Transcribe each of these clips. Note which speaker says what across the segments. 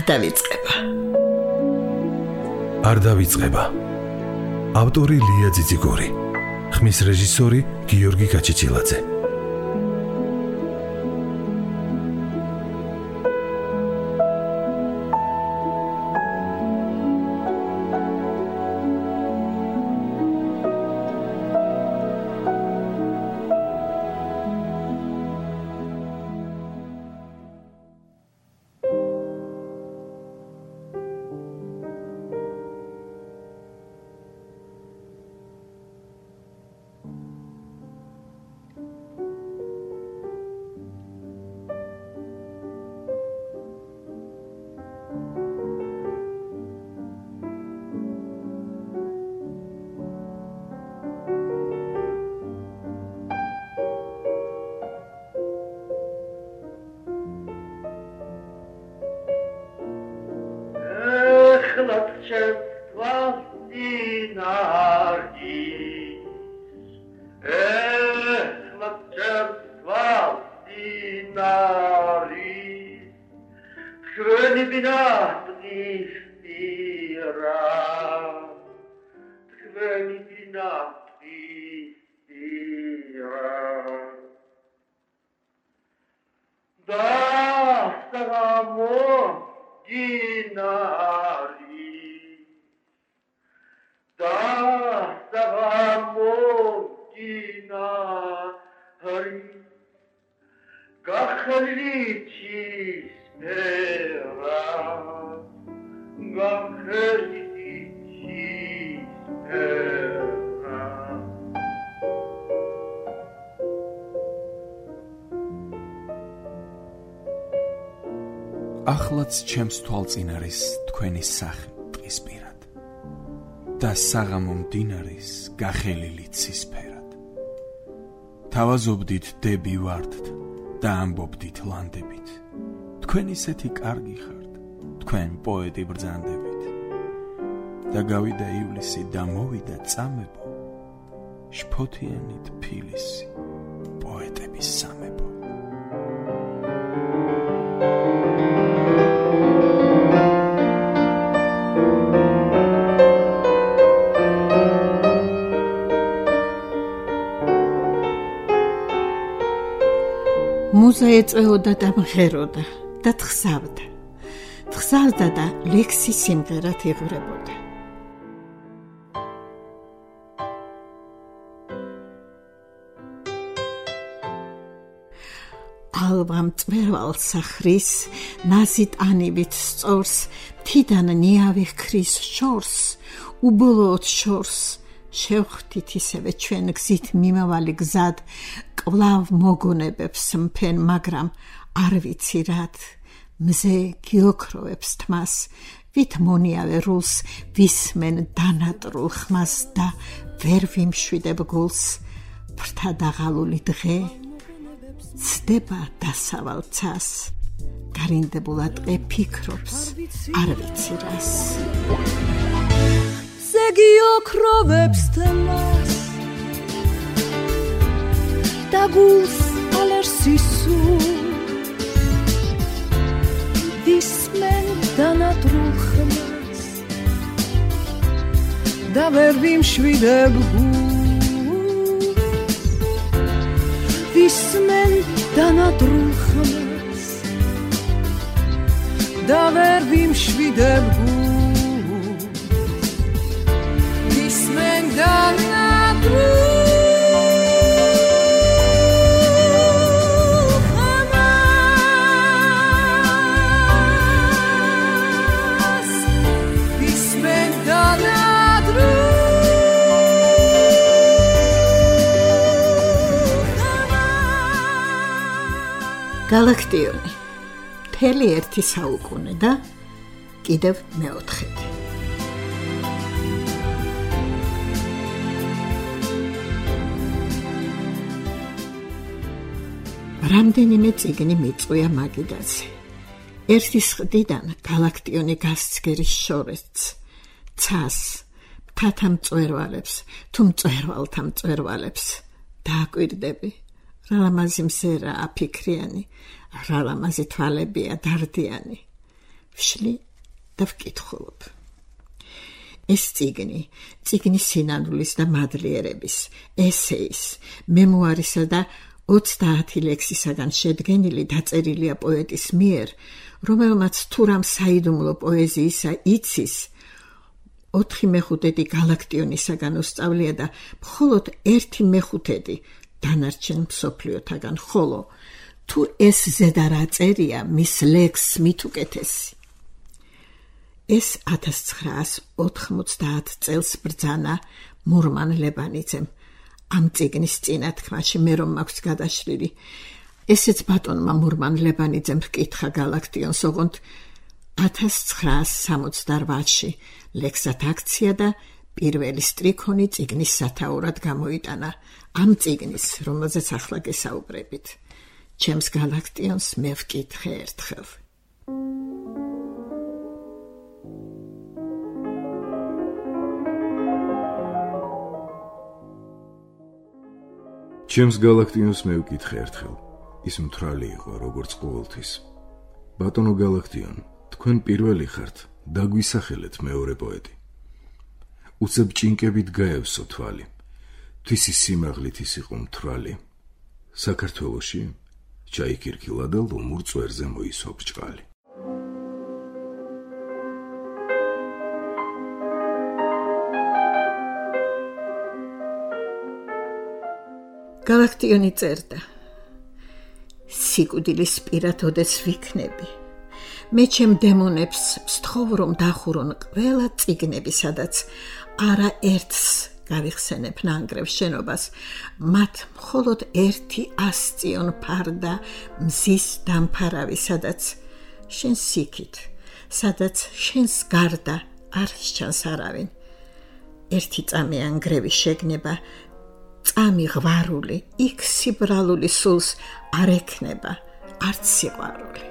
Speaker 1: არ დავიწყება. ავტორი ლია ძიძიგორი, ხმის რეჟისორი გიორგი გაჩეჩილაძე.
Speaker 2: ახლაც ჩემს თვალწინ არის თქვენი სახე ტყისპირად და საღამო მდინარის გახელილი ცისფერად. თავაზობდით დები ვარდთ და ამბობდით ლანდებით, თქვენ ისეთი კარგი ხართ, თქვენ პოეტი ბრძანდებით. და გავიდა ივლისი და მოვიდა წამებო, შფოთიანი თბილისი, პოეტების სამებო.
Speaker 3: მუზა ეწეოდა და მღეროდა და თხზავდა და ლექსის სიმღერად იღვრებოდა. ალვა მწვერვალ სახრის ნაზით ანივით სწორს, თიდან ნიავი ხრის შორს, უბოლოოდ შორს შევხვდით ისევე ჩვენ გზით მიმავალი გზად, კვლავ მოგონებებს მფენ, მაგრამ არ ვიცი რად. მზე გიოქროვებს თმას, ვით მონიავე რულს, ვისმენ დანატრულ ხმას და ვერ ვიმშვიდებ გულს. ბრთა დაღალული დღე ცდება დასავალ ცას, გარინდებულად ყე ფიქრობს, არ ვიცი რას.
Speaker 4: მზე გიოქროვებს თმას და გულს ალერს ისურს, ვისმენ დანატრულ ხმას და ვერ ვიმშვიდებ გულს. ვისმენ დანატრულ ხმას და ვერ ვიმშვიდებ გულს. ვისმენ დანატრულ
Speaker 3: გალაქტიონი, მთელი ერთი საუკუნე და კიდევ მეოთხედი. რამდენიმე წიგნი მიწვია მაგიდაზე. ერთის ყდიდან გალაქტიონი გასცგერის შორეთს, ცას, მთათა მწვერვალებს, თუ მწვერვალთა მწვერვალებს დააკვირდები. რა ლამაზი მზერა აფიქრიანი, რა ლამაზი თვალებია დარდიანი. ვშლი და ვკითხულობ. ეს წიგნის სინანულის და მადლიერების, ესეის, მემუარისა და 30 ლექსისაგან შედგენილი დაწერილია პოეტის მიერ, რომელმაც თუ რამ საიდუმლო პოეზიისა იცის, 4/5 გალაქტიონისაგან უსწავლია და მხოლოდ 1/5 დანარჩენ მსოფლიოთაგან, ხოლო თუ ეს ზედა რა წერია, მის ლექსს მით უკეთესი. ეს 1990 წელს ბრძანა მურმან ლებანიძემ ამ წიგნის წინათქმაში, მე რომ მაქვს გადაშლილი. ესეც ბატონმა მურმან ლებანიძემ ჰკითხა გალაქტიონს, ოღონდ 1968-ში ლექსად აქცია და პირველი სტრიქონი წიგნის სათაურად გამოიტანა. ამ წიგნის, რომელზეც ახლა გესაუბრებით. ჩემს გალაქტიონს მე ვკითხე ერთხელ.
Speaker 2: ჩემს გალაქტიონს მე ვკითხე ერთხელ. ის მთრალი იყო, როგორც ყოველთვის. ბატონო გალაქტიონ, თქვენ პირველი ხართ, დაგვისახელეთ მეორე პოეტი. უცებ ჭინკებით გაევსო თვალი. თვისი სიმაღლით ის იყო მთრალი. საქართველოში ჩაიქირქილა და ლომურ წვერზე მოისვა ბრჭყალი.
Speaker 3: გალაქტიონი წერდა. სიკვდილის პირათოდეს ვიქნები. მე ჩემ დემონებს ვსთხოვ, რომ დახურონ ყველა წიგნები, სადაც არა ერთს გავიხსენებ ნანგრევ შენობას, მათ მხოლოდ ერთი ასწიონ ფარდა მზის დამფარავი, სადაც შენ სიქით, სადაც შენს გარდა არ სჩანს არავინ. ერთი წამი ანგრევი შეგნება, წამი ღვარული, იქ სიბრალული სულს არ ექნება, არც სიყვარული.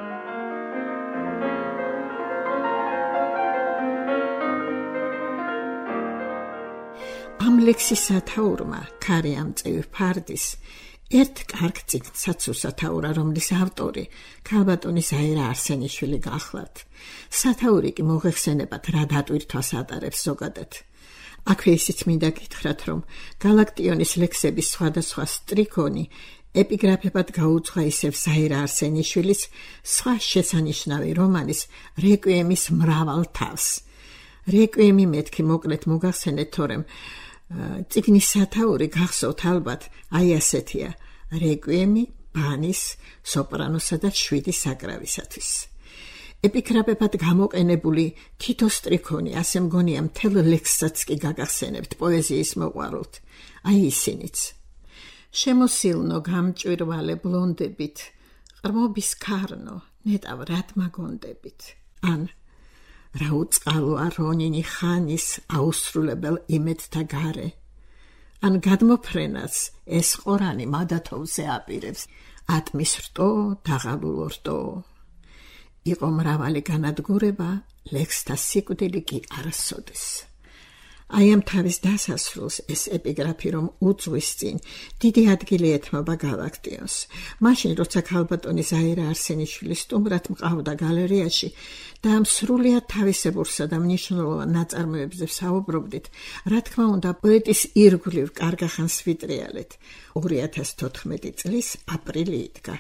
Speaker 3: ამ ლექსის სათაურმა, ქარი ამ წევი ფარდის, ერთ კარგ წიგნსაც უსათაურა, რომლის ავტორი ქალბატონი ზაირა არსენიშვილი გახლავთ. სათაური კი მოღეხსენებათ, რა დატვირთვას ატარებს ზოგადად. აქვე ისიც მინდა გითხრათ, რომ გალაქტიონის ლექსების სხვადასხვა სტრიქონი ეპიგრაფებად გაუძღვა ისევ ზაირა არსენიშვილის სხვა შესანიშნავი რომანის რეკვიემის მრავალ თავს. რეკვიემი მეთქი მოკლედ მოგახსენეთ, თორემ წიგნის სათაური გახსოვთ ალბათ, აი ასეთია: რეკვიემი ბანის, სოპრანოსა და 7 საკრავისათვის. ეპიგრაფებად გამოყენებული თითო სტრიქონი, ასე მგონია, მთელ ლექსსაც კი გაგახსენებთ პოეზიის მოყვარულთ. აი ისინიც: შემოსილნო გამჭვირვალე ბლონდებით, ყრმობის ქარნო, ნეტავ რად მაგონდებით. ან რა უწყალოა რონინი ხანის აუსრულებელ იმედთა გარე. ან გადმოფრენას ეს ყორანი მადათოვზე აპირებს, ატმის რტო, დაღალულო რტო. იყო მრავალი განადგურება, ლექსთა სიკვდილი კი არასოდეს. აი ამ თავის დასასრულს ეს ეპიგრაფი რომ უძღვის წინ, დიდი ადგილი ეთმობა გალაქტიონს. მაშინ, როცა ქალბატონი ზაირა არსენიშვილი სტუმრად მყავდა გალერეაში და ამ სრულიად თავისებურსა და მნიშვნელოვან ნაწარმოებზე ვსაუბრობდით, რა თქმა უნდა, პოეტის ირგვლივ კარგახანს ვიტრიალეთ. 2014 წლის აპრილი იდგა.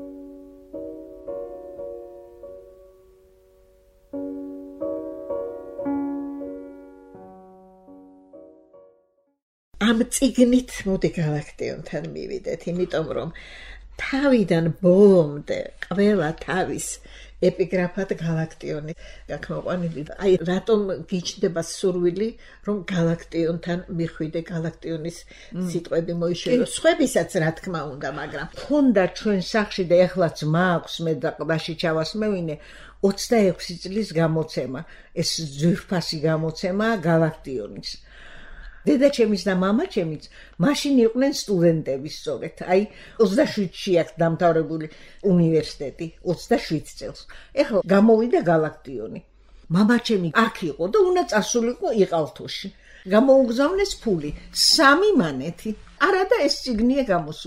Speaker 3: ამ წიგნით მოდი გალაქტიონთან მივიდეთ, იმიტომ რომ თავიდან ბოლომდე ყველა თავის ეპიგრაფად გალაქტიონი გაქმოყვანილი. აი რატომ გიჩნდება სურვილი, რომ გალაქტიონთან მიხვიდე, გალაქტიონის სიტყვები მოიშერო. სხვებისაც რა თქმა უნდა, მაგრამ
Speaker 5: ხონდა ჩვენ სახში და ეხლაც მაქვს, მე და ყბაში ჩავასმევინე 26 წლის გამოცემა, ეს ძვირფასი გამოცემა გალაქტიონის. დედაჩემის და მამაჩემიც მაშინ იყვნენ სტუდენტები სწორედ. აი 27-ში აქვს დამთავრებული უნივერსიტეტი, 27 წელს. ეხლა გამოვიდა გალაქტიონი. მამაჩემი აქ იყო და უნდა წასულიყო იყალთოში. გამოუგზავნეს ფული 3 მანეთი. არა და ეს წიგნია გამოსული.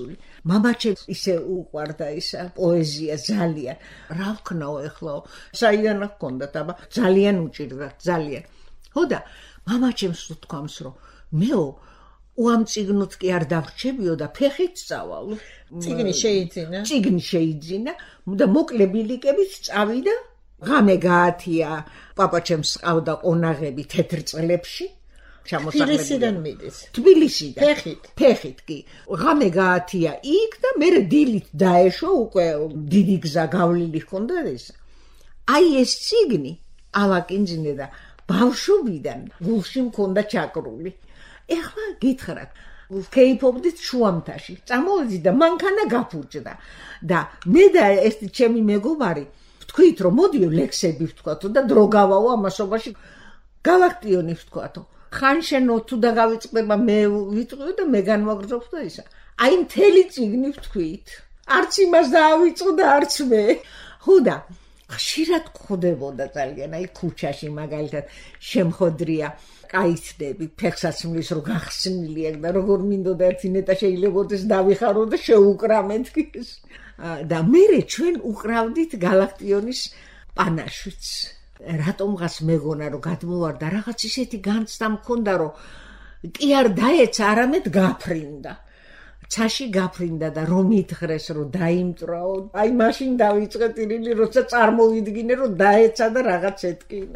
Speaker 5: მამაჩემ ისე უყვარდა ისა პოეზია ძალიან. რა ვქნაო ეხლა? საიდან გქონდათ, აბა ძალიან უჭირდა, ძალიან. ხო და მამაჩემს ვთქვამს, რომ მეო უამ წიგნოთ კი არ დავრჩებიო და ფეხით წავალო. წიგნი შეიძინა და მოკლე ბილიკებით წავიდა. ღამე გაათია, პაპაჩემს ყავდა ყონაღები თეთრ წყლებში.
Speaker 3: თბილისიდან მიდის.
Speaker 5: თბილისიდან.
Speaker 3: ფეხით
Speaker 5: კი. ღამე გაათია იქ და მე დილით დაეშვა უკვე დიდი გზა გავლილი ჰქონდა ეს. აი ეს წიგნი ავაკინძინე და ბავშვობიდან გულში მქონდა ჩაკრული. ეხლა გითხრათ, ვქეიფობდით შუამთაში. წამოვედი და მანქანა გაფურჭდა და მე და ეს ჩემი მეგობარი ვთქვით, რომ მოდიო ლექსები ვთქვათო და დრო გავაო ამასობაში. გალაქტიონი ვთქვათო. ხან შენო თუ და გავიწყდება მე ვიტყვიო და მე განვაგრძობ და ისა. აი მთელი წიგნი ვთქვით. არც იმას დაავიწყო და არც მე. ხო და ხშირად გხვდებოდა ძალიან, აი ქუჩაში მაგალითად შემხოდრია კაიცდები, ფეხსაცმლის რო გახსნილი აქვს და როგორ მინდოდა ერთი ნეტა შეიძლებაოდეს დავიხარო და შეუკრამეთ ის. და მერე ჩვენ უყრავდით გალაქტიონის პანაშვიც. რატომღაც მეგონა რომ გადმოვარდა რაღაც ისეთი განცდა მქონდა რომ კი არ დაეცა, არამედ გაფრინდა. ცაში გაფრინდა და რომ ითხრეს რომ დაიმტრაო, აი მაშინ დავიწყე ტირილი, როცა წარმოვიდგინე რომ დაეცა და რაღაც ეთკინა.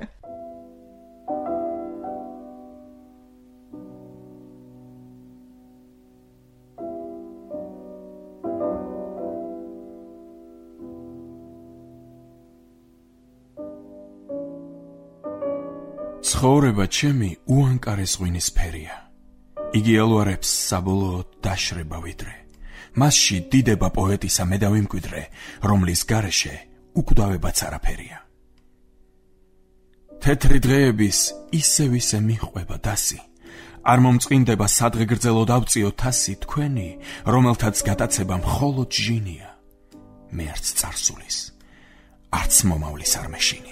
Speaker 6: ცხოვრება ჩემი უანკარეს ღვინის ფერია. იგი ელვარებს საბოლოოდ დაშრება ვიდრე. მასში დიდება პოეტისა მე დავიმკვიდრე, რომლის გარეშე უკვდავებაც არაფერია. თეთრი დღეების ისე მიყვება დასი. არ მომწყინდება სადღე გრძელო დავწიო თასი თქვენი, რომელთაც გატაცება მხოლოდ ჟინია. მე არც წარსულის, არც მომავლის არ მეშინია.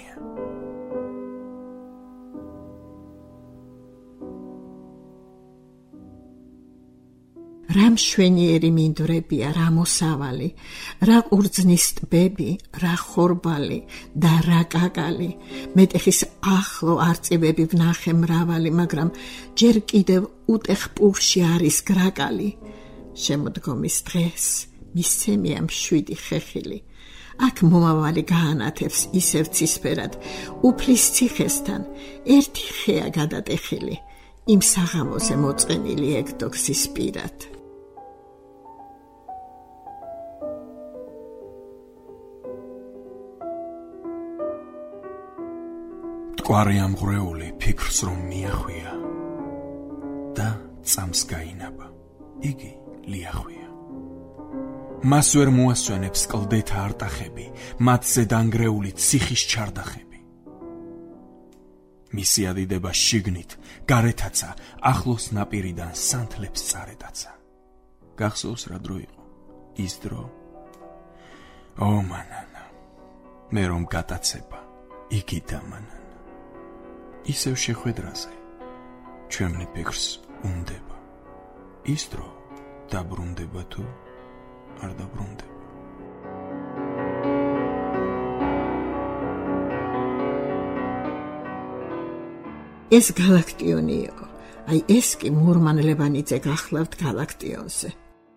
Speaker 3: რა მშვენიერი მინდვრებია, რა მოსავალი, რა ყურძნის ტბები, რა ხორბალი და რა კაკალი. მეტეხის ახლო არწივები ვნახე მრავალი, მაგრამ ჯერ კიდევ უტეხ პურში არის გრაკალი. შემოდგომის დღეს მისცემია მშვიდი ხეხილი. აქ მომავალი გაანათებს ისევ ცისფერად, უფლის ციხესთან ერთი ხეა გადატეხილი. იმ საღამოზე მოწყენილი ეკდოქსის პირად.
Speaker 6: კვარი ამღვრეული ფიქრს რომ მიახვია და წამს გაინაბა, იგი ლიახვია. მას ვერ მოასვენებს კლდეთა არტახები, მათზე დანგრეული ციხის ჩარდახები. მისი ადიდება შიგნით, გარეთაცა, ახლოს ნაპირიდან სანთლებს წარედაცა. გახსოვს რა დრო იყო, ის დრო? ო მანანა, მე რომ გატაცება, იგი დამანანა. ისევ შეხვედრაზე ჩემნი ფიქრს უნდება. ის დრო დაბრუნდება თუ არ დაბრუნდება.
Speaker 3: ეს გალაქტიონი იყო. აი ეს კი მურმან ლებანიძე გახლავთ გალაქტიონზე.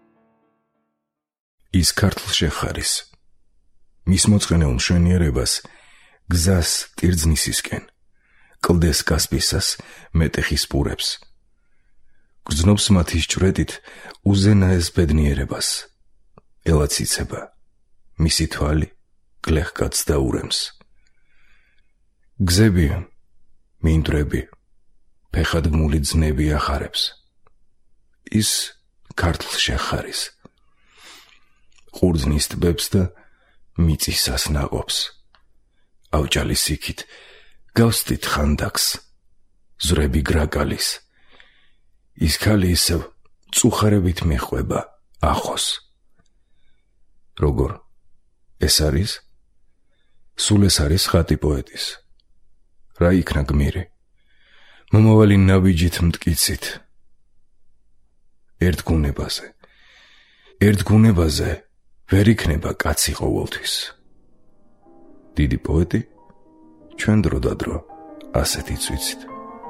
Speaker 2: ის ქართლშეხარის მის მოწყენილ მშვენიერებას გზას კერძნისისკენ, კლდეს კასპისას მეტეხის პურებს. გრძნობს მათი ჭვრეტით უზენაეს ბედნიერებას. ელაციცება მისი თვალი გლეხკაც დაურემს. გზები, მინდვრები, ფეხადგმული ძნები ახარებს. ის ქართლშეხარის ყურძნის ტბებს და მიწისას ნაყოფს. ავჭალის იქით გავსდით ხანდაკს, ზრები გრაკალის. ის ქალი ისევ წუხარებით მეხვება ახოს. როგორ? ეს არის? სულ ეს არის ხატი პოეტის. რა იქნა გმირი? მომავალი ნაბიჯით მტკიცით. ერთ გუნებაზე, ერთ გუნებაზე ვერ იქნება კაცი ყოველთვის. დიდი პოეტი ჩვენ დროდადრო ასეთიც ვიცით.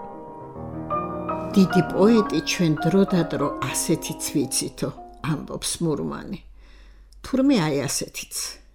Speaker 3: დიდი პოეტი ჩვენ დროდადრო ასეთიც ვიცითო, ამბობს მურმანი. თურმე აი ასეთიც.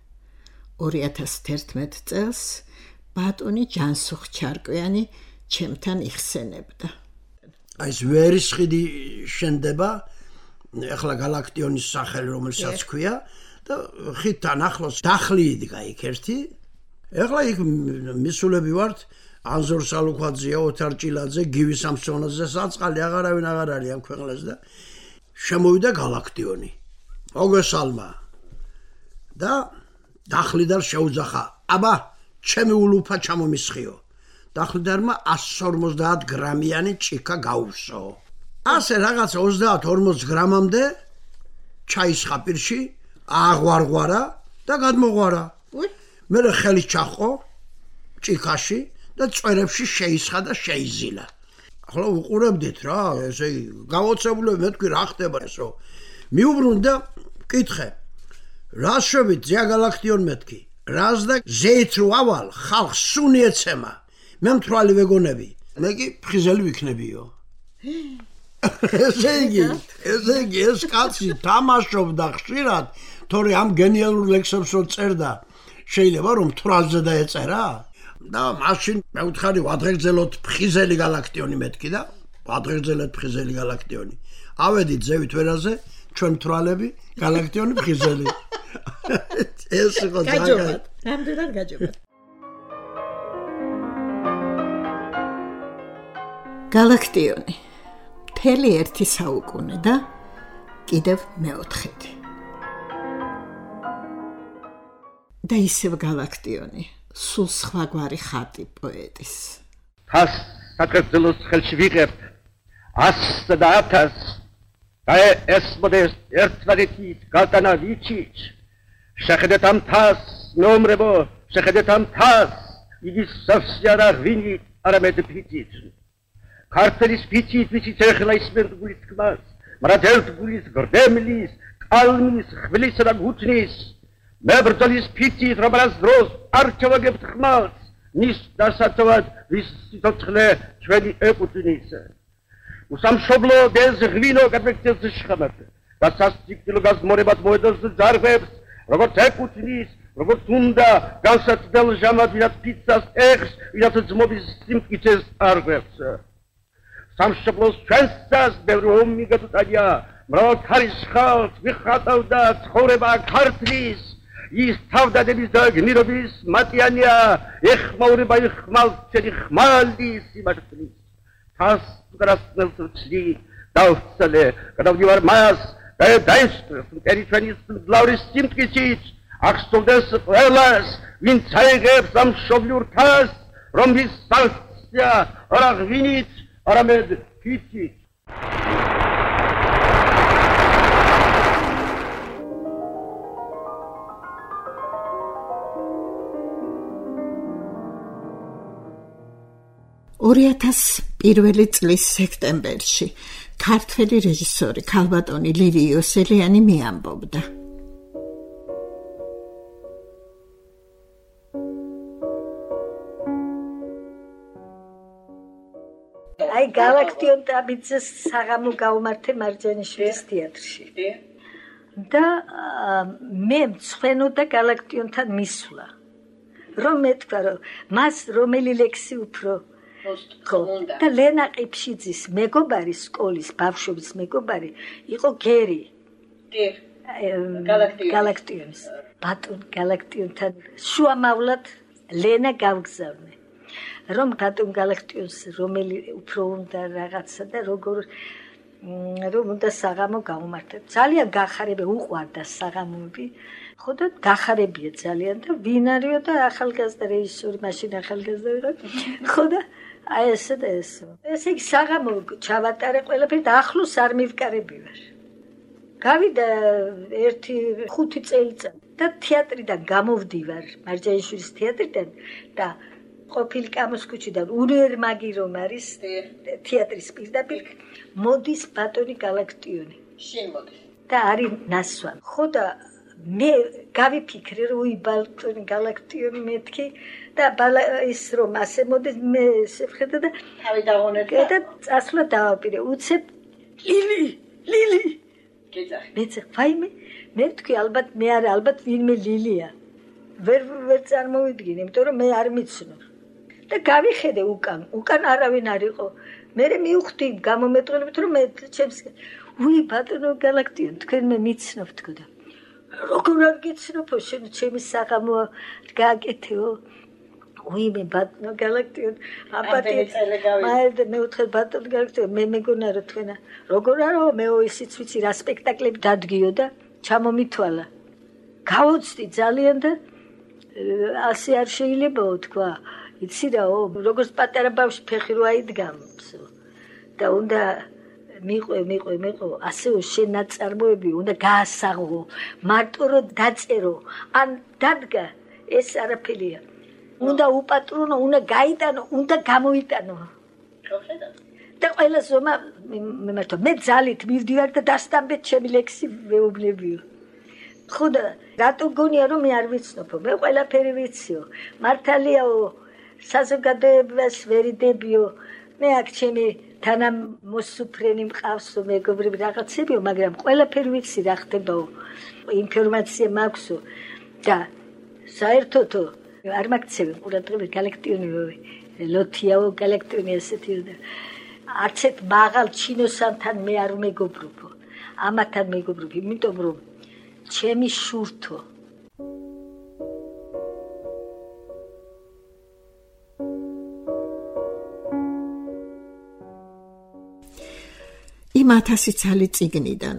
Speaker 3: 2011 წელს ბატონი ჯანსუხ ჩარკვიანი ჩემთან იხსენებდა.
Speaker 7: აი ეს ვერისხიდი შენდება, ეხლა გალაქტიონის სახელი რომელსაც ქვია და ხიდთან ახლოს დახლი იდგა იქ ერთი. ეხლა იქ მისულები ვართ ანზორ სალუქვაძეა, ოთარ ჭილაძე, გივი სამსონაძე, საწყალი აღარავინ აღარ არის ამ ქვეყნას და შემოვიდა გალაქტიონი. მოგესალმა. და დახლიდან შეუძახა, აბა, ჩემი ულუფა ჩამომისხიო. დახლიდანმა 150 გრამიანი ჭიქა გაუსო. ასე რაღაცა 30-40 გრამამდე ჩაისხა პირში, აღვარღვარა და გადმოღვარა. მერე ხელი ჩახყო ჭიქაში და წვერებში შეისხა და შეიზილა. ახლა უყურებდით რა, ესე იგი, გავოცებულები მე თქვი რა ხდება ესო. მიუბრუნდი და მკითხე. რა შვებით ზია გალაქტიონ მეთქი? რას და ზეით რო ავალ, ხალხს სუნი ეცემა. მე მთვრალი ვეგონები. მე კი ფხიზელი ვიქნებიო. ესე იგი, ეს კაცი თამაშობდა ხშირად, თორე ამ გენიალურ ლექსებს რო წერდა, შეიძლება რომ მთვრალზე დაეწერა? და მაშინ მე ვთხარი ვადღეგრძელოთ ფხიზელი გალაქტიონი მეთქი და ვადღეგრძელეთ ფხიზელი გალაქტიონი. ავედით ზევით ვერაზე, ჩვენ მთვრალები, გალაქტიონი ფხიზელი. ეს იყო
Speaker 3: გაჯობათ, რამდენად გაჯობათ. გალაქტიონი მთელი ერთი საუკუნე და კიდევ მეოთხედი. და ისევ გალაქტიონი, სულ სხვაგვარი ხატი პოეტის.
Speaker 8: თას საკრძელოს ხელში ვიღებთ 100 და 1000 და ეს მოდესტ ერთმანეთით გალტანა ვიჩიჩ. შეხედეთ ამ თას, ნომრებო, შეხედეთ ამ თას, იგი სავსე არა ღვინით, არამედ ფიცით. ქართველის ფიცით ვიცით ეხლა ისმენთ გულის თქმას, მაგრამ ერთ გულის გრდემლის, კალმის, ხვლისა და გუთნის, მებრძოლის ფიცით, რომელსაც დროს არ ჩავაგებთ ხმალს, ნის დასაცავად ვის სიცოცხლე ჩვენი ეკუთვნის. უსამშობლო დეზ ღვინო გადმექცევს შხამად და სასწიკლო გაზმორებად მოედოს ძარღვებს, როგორც ეკუთვნის, როგორც უნდა განსაცდელ ჟამად ვინაც ფიცას ეხს, ვინაც ძმობის სიმტკიცეს არღვევს. სამშობლოს ჩვენსაც ბევრი ომი გადუტანია, მრავალ ქარის ხალხს ვიხატავდა ცხოვრება ქართლის, ის თავდადების და გმირობის მატიანია, ეხმაურება იხმალს ჩვენი ხმალდის სიმართლის. თას უკრასნელს ვცდი, დავცალე, გადავდივარ მას და დაისწრეს მტერი ჩვენი მძლავრის სიმტკიცით, ახსოვდეს ყველას, ვინც აიღებს ამ მშობლიურ თას, რომლის სანქცია არა ღვინით, არამედ ფიცით.
Speaker 3: პირველი წლის სექტემბერში ქართველი რეჟისორი ქალბატონი ლილი იოსელიანი მიამბობდა.
Speaker 9: აი გალაქტიონ ტაბიძეს საღამო გავმართე მარჯანიშვილის თეატრში. და მე მცხვენოდა გალაქტიონთან მისვლა. რომ მეთქვა რომ მას რომელი ლექსი უფრო და ლენა ყიფშიძის მეგობარი სკოლის ბავშვობის მეგობარი იყო გერი გალაქტიონის ბატონ გალაქტიონთან შუამავლად ლენა გავგზავნე რომ ბატონ გალაქტიონს რომელი უფრო უნდა რაღაცა და როგორ რომ უნდა საღამო გავუმართეთ ძალიან გახარებია უყვარდა საღამოები ხო და გახარებია ძალიან და ვინ არისო და ახალგაზრდა რეჟისორი მაშინ ახალგაზრდა ვიყავ ხო და აი ესე და ესე. ესე იგი საღამო ჩავატარე ყველაფერი და ახლოს არ მივკარებივარ. გავიდა 1-5 წელიწადი და თეატრიდან გამოვდივარ, მარჯანიშვილის თეატრიდან და ყოფილი კამოს ქუჩიდან უნიარმაგი რომ არის თეატრის პირდაპირ მოდის ბატონი გალაქტიონი. შენ მოდის. და და არის ნასვა. ხო და მე გავიფიქრე რომ უიბალტონი galaktion მეთქი და ის რომ ასე მოდის მე შეხედა და
Speaker 5: თავი დაღონეთ
Speaker 9: და წასვლა დავაპირე. უცებ ლილი
Speaker 5: გეძახი.
Speaker 9: მეც ფაიმე მე თქვი ალბათ მე არა ალბათ ვინმე ლილია. ვერ წარმოვიდგინე, იმიტომ რომ მე არ მიცნო. და გავიხედე უკან არავინ არ იყო. მე მივხვდი გამომეტყველებით რომ მე ჩემს უი ბატონო galaktion თქვენ მე მიცნობ თქო და როგორ არ გიცნობო შენ ჩემი საღამო გააკეთეო უი მე ბატონო galaktion აბატი მაერდე მე უთხე ბატონო galaktion მე მეგონა რომ თქვენა როგორ არო მე ისიც ვიცი რა სპექტაკლები დადგიო და ჩამომითვალა გავოცდი ძალიან და ასე არ შეიძლებაო თქვა იცი რაო როგორც პატარა ბავშვი ფეხი რო აიდგამს და უნდა მიყვე ასეო შენ ნაწარმოები უნდა გაასაღო მარტო რომ დაწერო ან დადგა ეს არაფერია უნდა უპატრონო უნდა გაიტანო უნდა გამოიტანო და ყველა ზომა მე ძალით მივდივარ და დასტამბეთ ჩემი ლექსი ვეუბნებიო ხო და რატო გონია რომ მე არ ვიცნობო მე ყველაფერი ვიციო მართალიაო საზოგადოებას ვერიდებიო მე აქ ჩემი თანამოსუფრენი მყავსო მეგობრები რაღაცებიო მაგრამ ყველაფერი ვიცი რა ხდებაო ინფორმაცია მაქვსო და საერთოდ არ მაგცევი ყურადღება galaktionი ლოთიაო galaktionი ესეთი და არცეთ მაღალ ჩინოსანთან მე არ მეგობრობო ამათან მეგობრობ იმიტომ რომ ჩემი შურთო
Speaker 3: იმ 1000 წელი წიგნიდან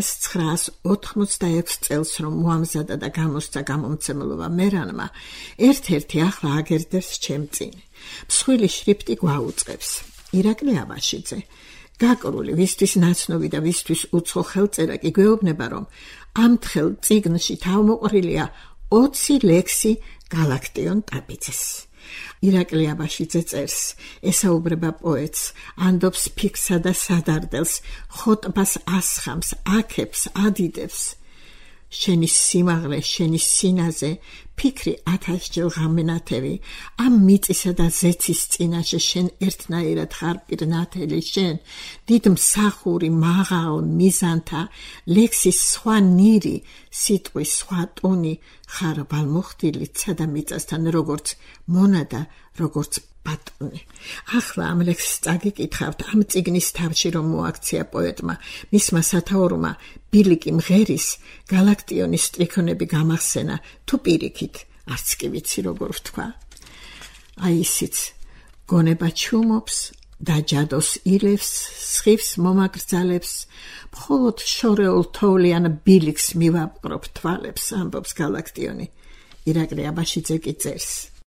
Speaker 3: 1986 წელს რომ მოამზადა და გამოსცა გამომცემლობა მერანმა ერთ-ერთი ახლა აგერდებს ჩემ წინ მსხვილი შრიფტი გვაუწყებს ირაკლი აბაშიძე გაკრული ვისთვის ნაცნობი და ვისთვის უცხო ხელწერა კი გვეუბნება რომ ამ თხელ წიგნში თავმოყრილია 20 ლექსი galaktion ტაბიძეს ირაკლი აბაშიძე წერს ესაუბრება პოეტს ანდობს ფიქსა და სადარდელს ხოტბას ასხამს აქებს ადიდებს შენი სიმაღლე შენი სინაზე ფიქრი 1000-ჯერ ღამენათევი ამ მიწისა და ზეცის წინაშე შენ ერთნაირად ხარ პირნათელი შენ დიდ მსახური მაღალ მიზანთა ლექსის სხვა ნირი სიტყვის სხვა ტონი ხარ ვალმოხდილი ცადა მიწასთან როგორც მონადა როგორც ბატონი ახლა ამ ლექსს წაგიკითხავთ ამ წიგნის თავში რომ მოაქცია პოეტმა მისმა სათაურმა ბილიკი მღერის galaktionის სტრიქონები გამახსენა თუ პირიქით არც კი ვიცი როგორ ვთქვა აი ისიც გონება ჩუმობს და ჯადოს ილევს სხივს მომაგრძალებს მხოლოდ შორეულ თოვლიან ბილიკს მივაპყრობ თვალებს ამბობს galaktionი ირაკლი აბაშიძე კი წერს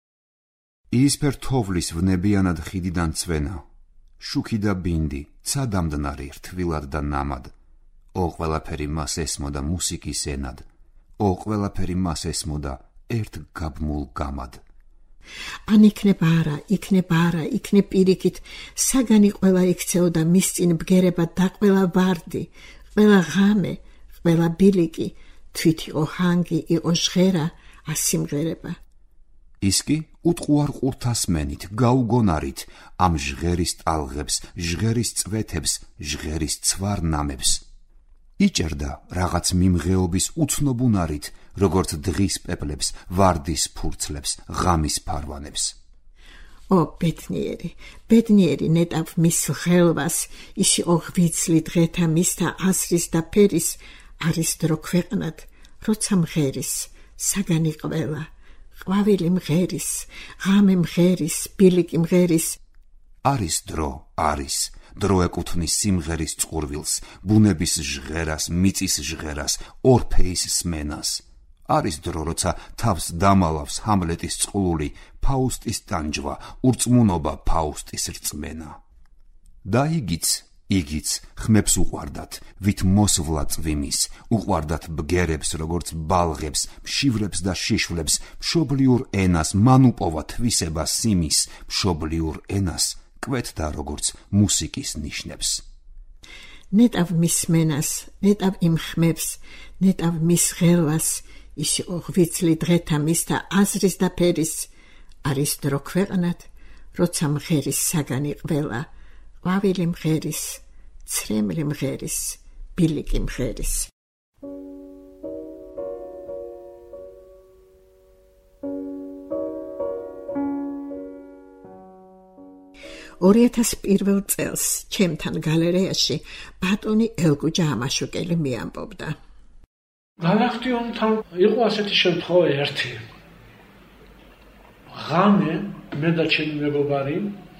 Speaker 2: იისფერ თოვლის ვნებიანად ხიდიდან წვენა შუქი და ბინდი ცადამდნარი რთვილად და ნამად ო ყველაფერი მას ესმოდა მუსიკის ენად ო ყველაფერი მას ესმოდა ერთ გაბმულ გამად
Speaker 3: ან იქნება არა იქნებ პირიქით საგანი ყველა იქცეოდა მის წინ ბგერება და ყველა ვარდი ყველა ღამე ყველა ბილიკი თვით იყო ჰანგი იყო ჟღერა ასიმღერება
Speaker 2: ის კი უტყუარ ყურთასმენით გაუგონარით ამ ჟღერის ტალღებს ჟღერის წვეთებს ჟღერის ცვარნამებს იჭერდა რაღაც მიმღეობის უცნობუნარით როგორც დღის პეპლებს ვარდის ფურცლებს ღამის ფარვანებს
Speaker 3: ო ბედნიერი ნეტავ მის ღელვას ის იყო ღვიძლი დღეთა მისთა ასრის და ფერის არის დრო ქვეყნად როცა მღერის საგანი ყველა ყვავილი მღერის ღამე მღერის ბილიკი მღერის
Speaker 2: არის დრო ეკუთვნის სიმღერის წყურვილს ბუნების ჟღერას მიწის ჟღერას ორფეის სმენას არის დრო როცა თავს დამალავს ჰამლეტის წყლული ფაუსტის ტანჯვა ურწმუნობა ფაუსტის რწმენა და იგიც ხმებს უყვარდათ ვით მოსვლა წვიმის უყვარდათ ბგერებს როგორც ბალღებს მშივრებს და შიშვლებს მშობლიურ ენას მან უპოვა თვისება სიმის მშობლიურ ენას კვეთდა როგორც მუსიკის ნიშნებს
Speaker 3: ნეტავ მის მენას, ნეტავ იმ ხმებს, ნეტავ მის ღელვას, ის იყო ღვიძლი დღეთა მისთა აზრის და ფერის, არის დრო ქვეყნად, როცა მღერის საგანი ყველა, ყვავილი მღერის, ცრემლი მღერის, ბილიკი მღერის. 2001 წელს ჩემთან გალერეაში ბატონი ელგუჯა ამაშუკელი მიამბობდა.
Speaker 10: გალაქტიონთან იყო ასეთი შემთხვევა ერთი. ღამე მე და ჩემი მეგობარი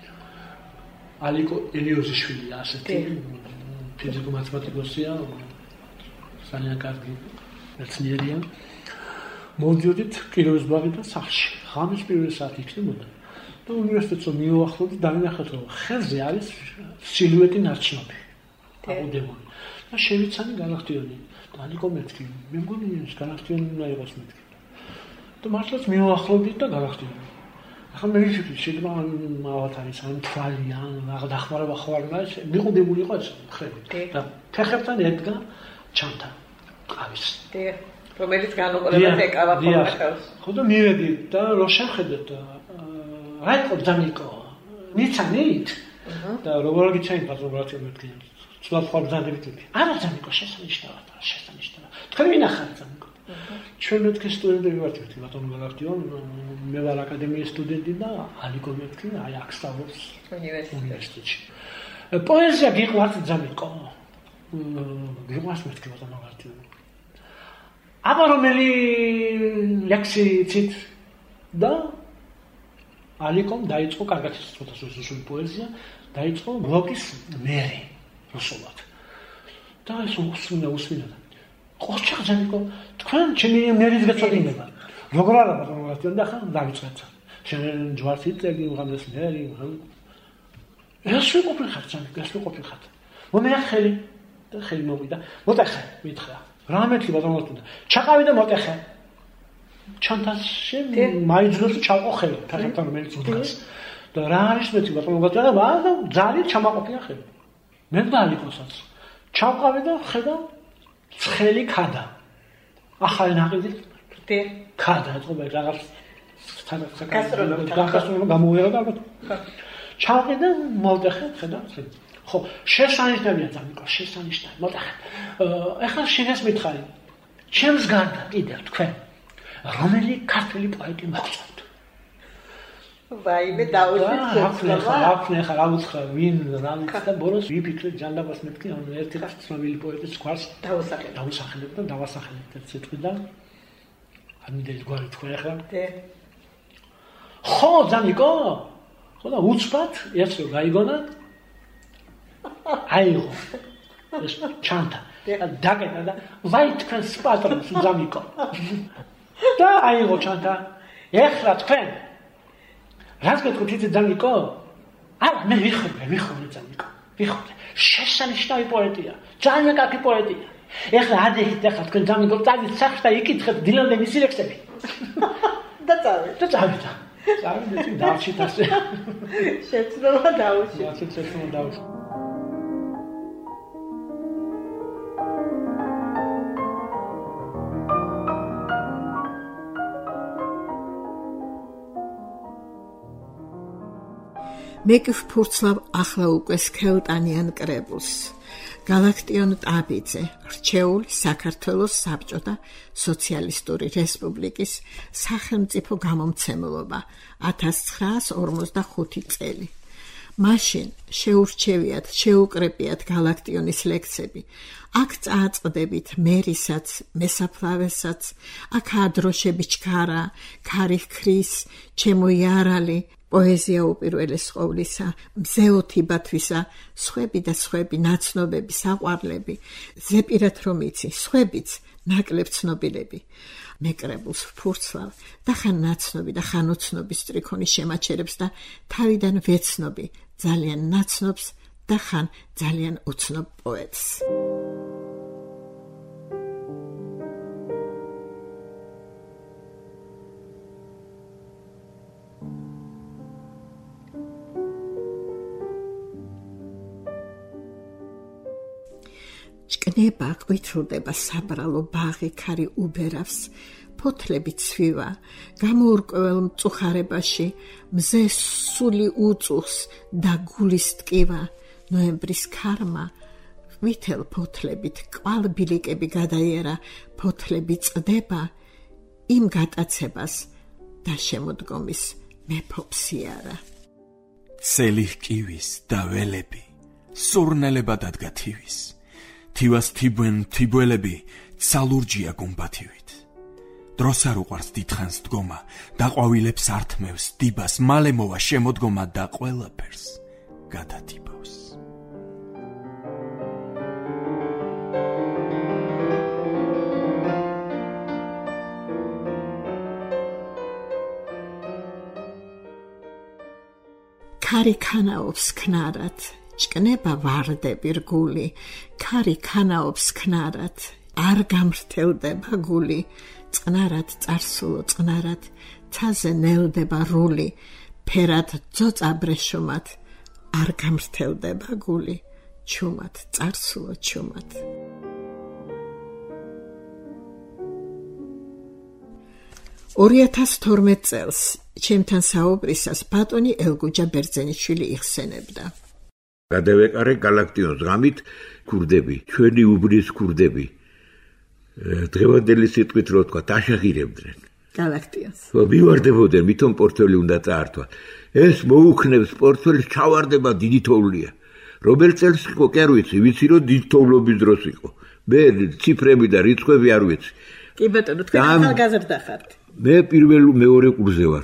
Speaker 10: ალიკო ელიოზიშვილი ასეთი ფიზიკო-მათემატიკოსია, ძალიან კარგი მეცნიერია. მოვიდით კიროვის ბაღიდან სახლში. ღამის პირველი საათი იქნებოდა. და უნივერსიტეტს მივუახლოვდი და დავინახეთ რომ ხელზე არის სილუეტი ნარჩნობი. აუდემონი. და შევიცანი გალაქტიონი. და ალიკო მეთქი. მე მგონი ეს გალაქტიონი უნდა იყოს მეთქი. და მართლაც მივუახლოვდით და გალაქტიონი. ახლა მე ვიფიქრე შეიძლება ავათარის ან თვალი ან დახმარება ხوارმა მიყუდებული იყო ეს ხედი. და ფეხებთან ედგა ჩანთა. ყავის.
Speaker 5: რომელიც განუყურებად ეკავა ხოლმე ხელს.
Speaker 10: ხო და მივედი და რო შევხედეთ რაიქო ძანიკო მიცანით და როგორ გიჩაით ბაზრობრატი მეთქი ცვლად ხარ ძანებით არა ძანიკო შესანიშნავად თქვენ მინახავთ ძანიკო ჩვენ მეთქი სტუდენტები ვართ ერთი ბატონო გალაქტიონ მე ვარ აკადემიის სტუდენტი და ალიკო მეთქი აი აქ სწავლობს უნივერსიტეტში პოეზია გიყვართ ძანიკო გიყვართ მეთქი ბატონო გალაქტიონ აბა რომელი ლექსიით და ალიკომ დაიწყო კარგად იცოდა რუსული პოეზია, დაიწყო ბლოკის მერი რუსულად. და ეს usmina. ყოჩა ზანიკო, თქვენ ჩემი მერის გაწოდინება. როგორ არა ბატონო გალაქტიონ და ხან დავიწყეთ. შენ ჯვარცით წელი უღამეს მერი. ეს ვიყოფილ ხარ ზანიკო, ეს ვიყოფილ ხარ. მომეახელი და ხელი მოვიდა. მოტეხე, მითხრა. რა მეთქი ბატონო გალაქტიონ? ჩაყავი და მოტეხე. ჩანთაში მაიძულებს ჩავყო ხელი, ფეხებთან რომელიც უდგას. და რა არის მეთქი ბატონო გალაქტიონ? და ძალიან ჩამაყოფია ხელი. მე და ალიკოსაც. ჩავყავი და ხედა ცხელი ქადა. ახალი ნაყიდით ქადა, ეწყობა რაღაც გასტროლოგია გამოუერა და ალბათ. ჩავყი და მოვტეხე, ხედა ცხელი. ხო, შესანიშნავია ზანიკო, შესანიშნავია. მოტეხე. ეხლა შენს მითხარი. ჩემს გარდა კიდევ თქვენ რომელი ქართული პოეტი მოგწონთ?
Speaker 5: ვაიმე დაუშვით
Speaker 10: ახლა რა უცხრა ვინ რა ვიცი ბოლოს ვიფიქრე ჯანდაბას მეთქი ანუ ერთი ხარ ცნობილი პოეტის გვარს დავუსახელებ და დავასახელებ ერთ სიტყვიდან ამიტომ გვარი თქვენ ახლა ხო ზანიკო ხო და უცბად ეს რო გაიგონა აიღო ეს ჩანთა დაგედა და ვაი თქვენ სპატრონს ზანიკო და აიღო ჩანთა ეხლა თქვენ რას გეტყვით ზანიკო? არა, მე ვიხობე ზანიკო. ვიხობე. შესანიშნავი პოეტია. ძალიან კარგი პოეტია. ეხლა ადექით ახლა თქვენ ზანიკო წავით სახლში და იკითხეთ დილამდე მისი ლექსები.
Speaker 5: და წავით.
Speaker 10: წავით დავჭით ასე.
Speaker 5: შეცდომა დავუშვით.
Speaker 10: შეცდომა დავუშვით.
Speaker 3: მე კი ვფურცლავ ახლა უკვე სქელტანიან კრებულს. გალაქტიონ ტაბიძე, რჩეული საქართველოს საბჭოთა სოციალისტური რესპუბლიკის სახელმწიფო გამომცემლობა 1945 წელი. მაშინ შეურჩევიათ, შეუკრებიათ გალაქტიონის ლექსები. აქ წააწყდებით მერისაც, მესაფლავესაც, აქ ადროშები ჩქარა, ქარი ხრის, ჩემო იარალი, პოეზია უპირველეს ყოვლისა, მზეოთი ბათვისა, სხვები და სხვები, ნაცნობები, საყვარლები, ზეპირად რომ იცი, სხვებიც, ნაკლებ ცნობილები. მე კრებულს ვფურცლავ და ხან ნაცნობი და ხან უცნობი სტრიქონი შემაჩერებს და თავიდან ვეცნობი ძალიან ნაცნობს და ხან ძალიან უცნობ პოეტს. ჭკნება ყვითრულდება საბრალო ბაღი ქარი უბერავს ფოთლები ცვივა გამოურკვეველ მწუხარებაში მზე სული უწუხს და გულის ტკივა ნოემბრის ქარმა ვითელ ფოთლებით კვალბილიკები გადაიერა ფოთლები წდება იმ გატაცებას და შემოდგომის მეფობსიარა
Speaker 6: სელი ჰკივის და ველები სურნელება დადგა თივის თივას თიბენ თიბველები ცალურჯია გუმბათივით დროს არ უყვარს დიდხანს დგომა და ყვავილებს ართმევს დიბას მალე მოვა შემოდგომა და ყველაფერს გადათიბავს
Speaker 3: ქარი ქანაობს ქნარად ჭკნება ვარდები რგული ქარი ქანაობს ქნარად არ გამრთელდება გული წყნარად წარსულო წყნარად ცაზე ნელდება რული ფერად ძოწაბრეშუმად არ გამრთელდება გული ჩუმად წარსულო ჩუმად 2012 წელს ჩემთან საუბრისას ბატონი ელგუჯა ბერძენიშვილი იხსენებდა.
Speaker 11: გადავეყარე გალაქტიონს ღამით ქურდები, ჩვენი უბრის ქურდები. დღევანდელი სიტყვით რო თქვა, დაშაღირებდნენ.
Speaker 3: გალაქტიონს.
Speaker 11: მივარდებოდნენ, მithom პორტფელი უნდა წაართვა. ეს მოუქნებს პორტფელს ჩავარდება დიდი თოვლია. რომელ წელს იყო, კი არ ვიცი, ვიცი რომ დიდი თოვლობის დროს იყო. მე ციფრები და რიცხვები არ ვიცი.
Speaker 3: კი ბატონო, თქვენ ახალგაზრდა ხართ.
Speaker 11: მე მეორე კურსზე ვარ.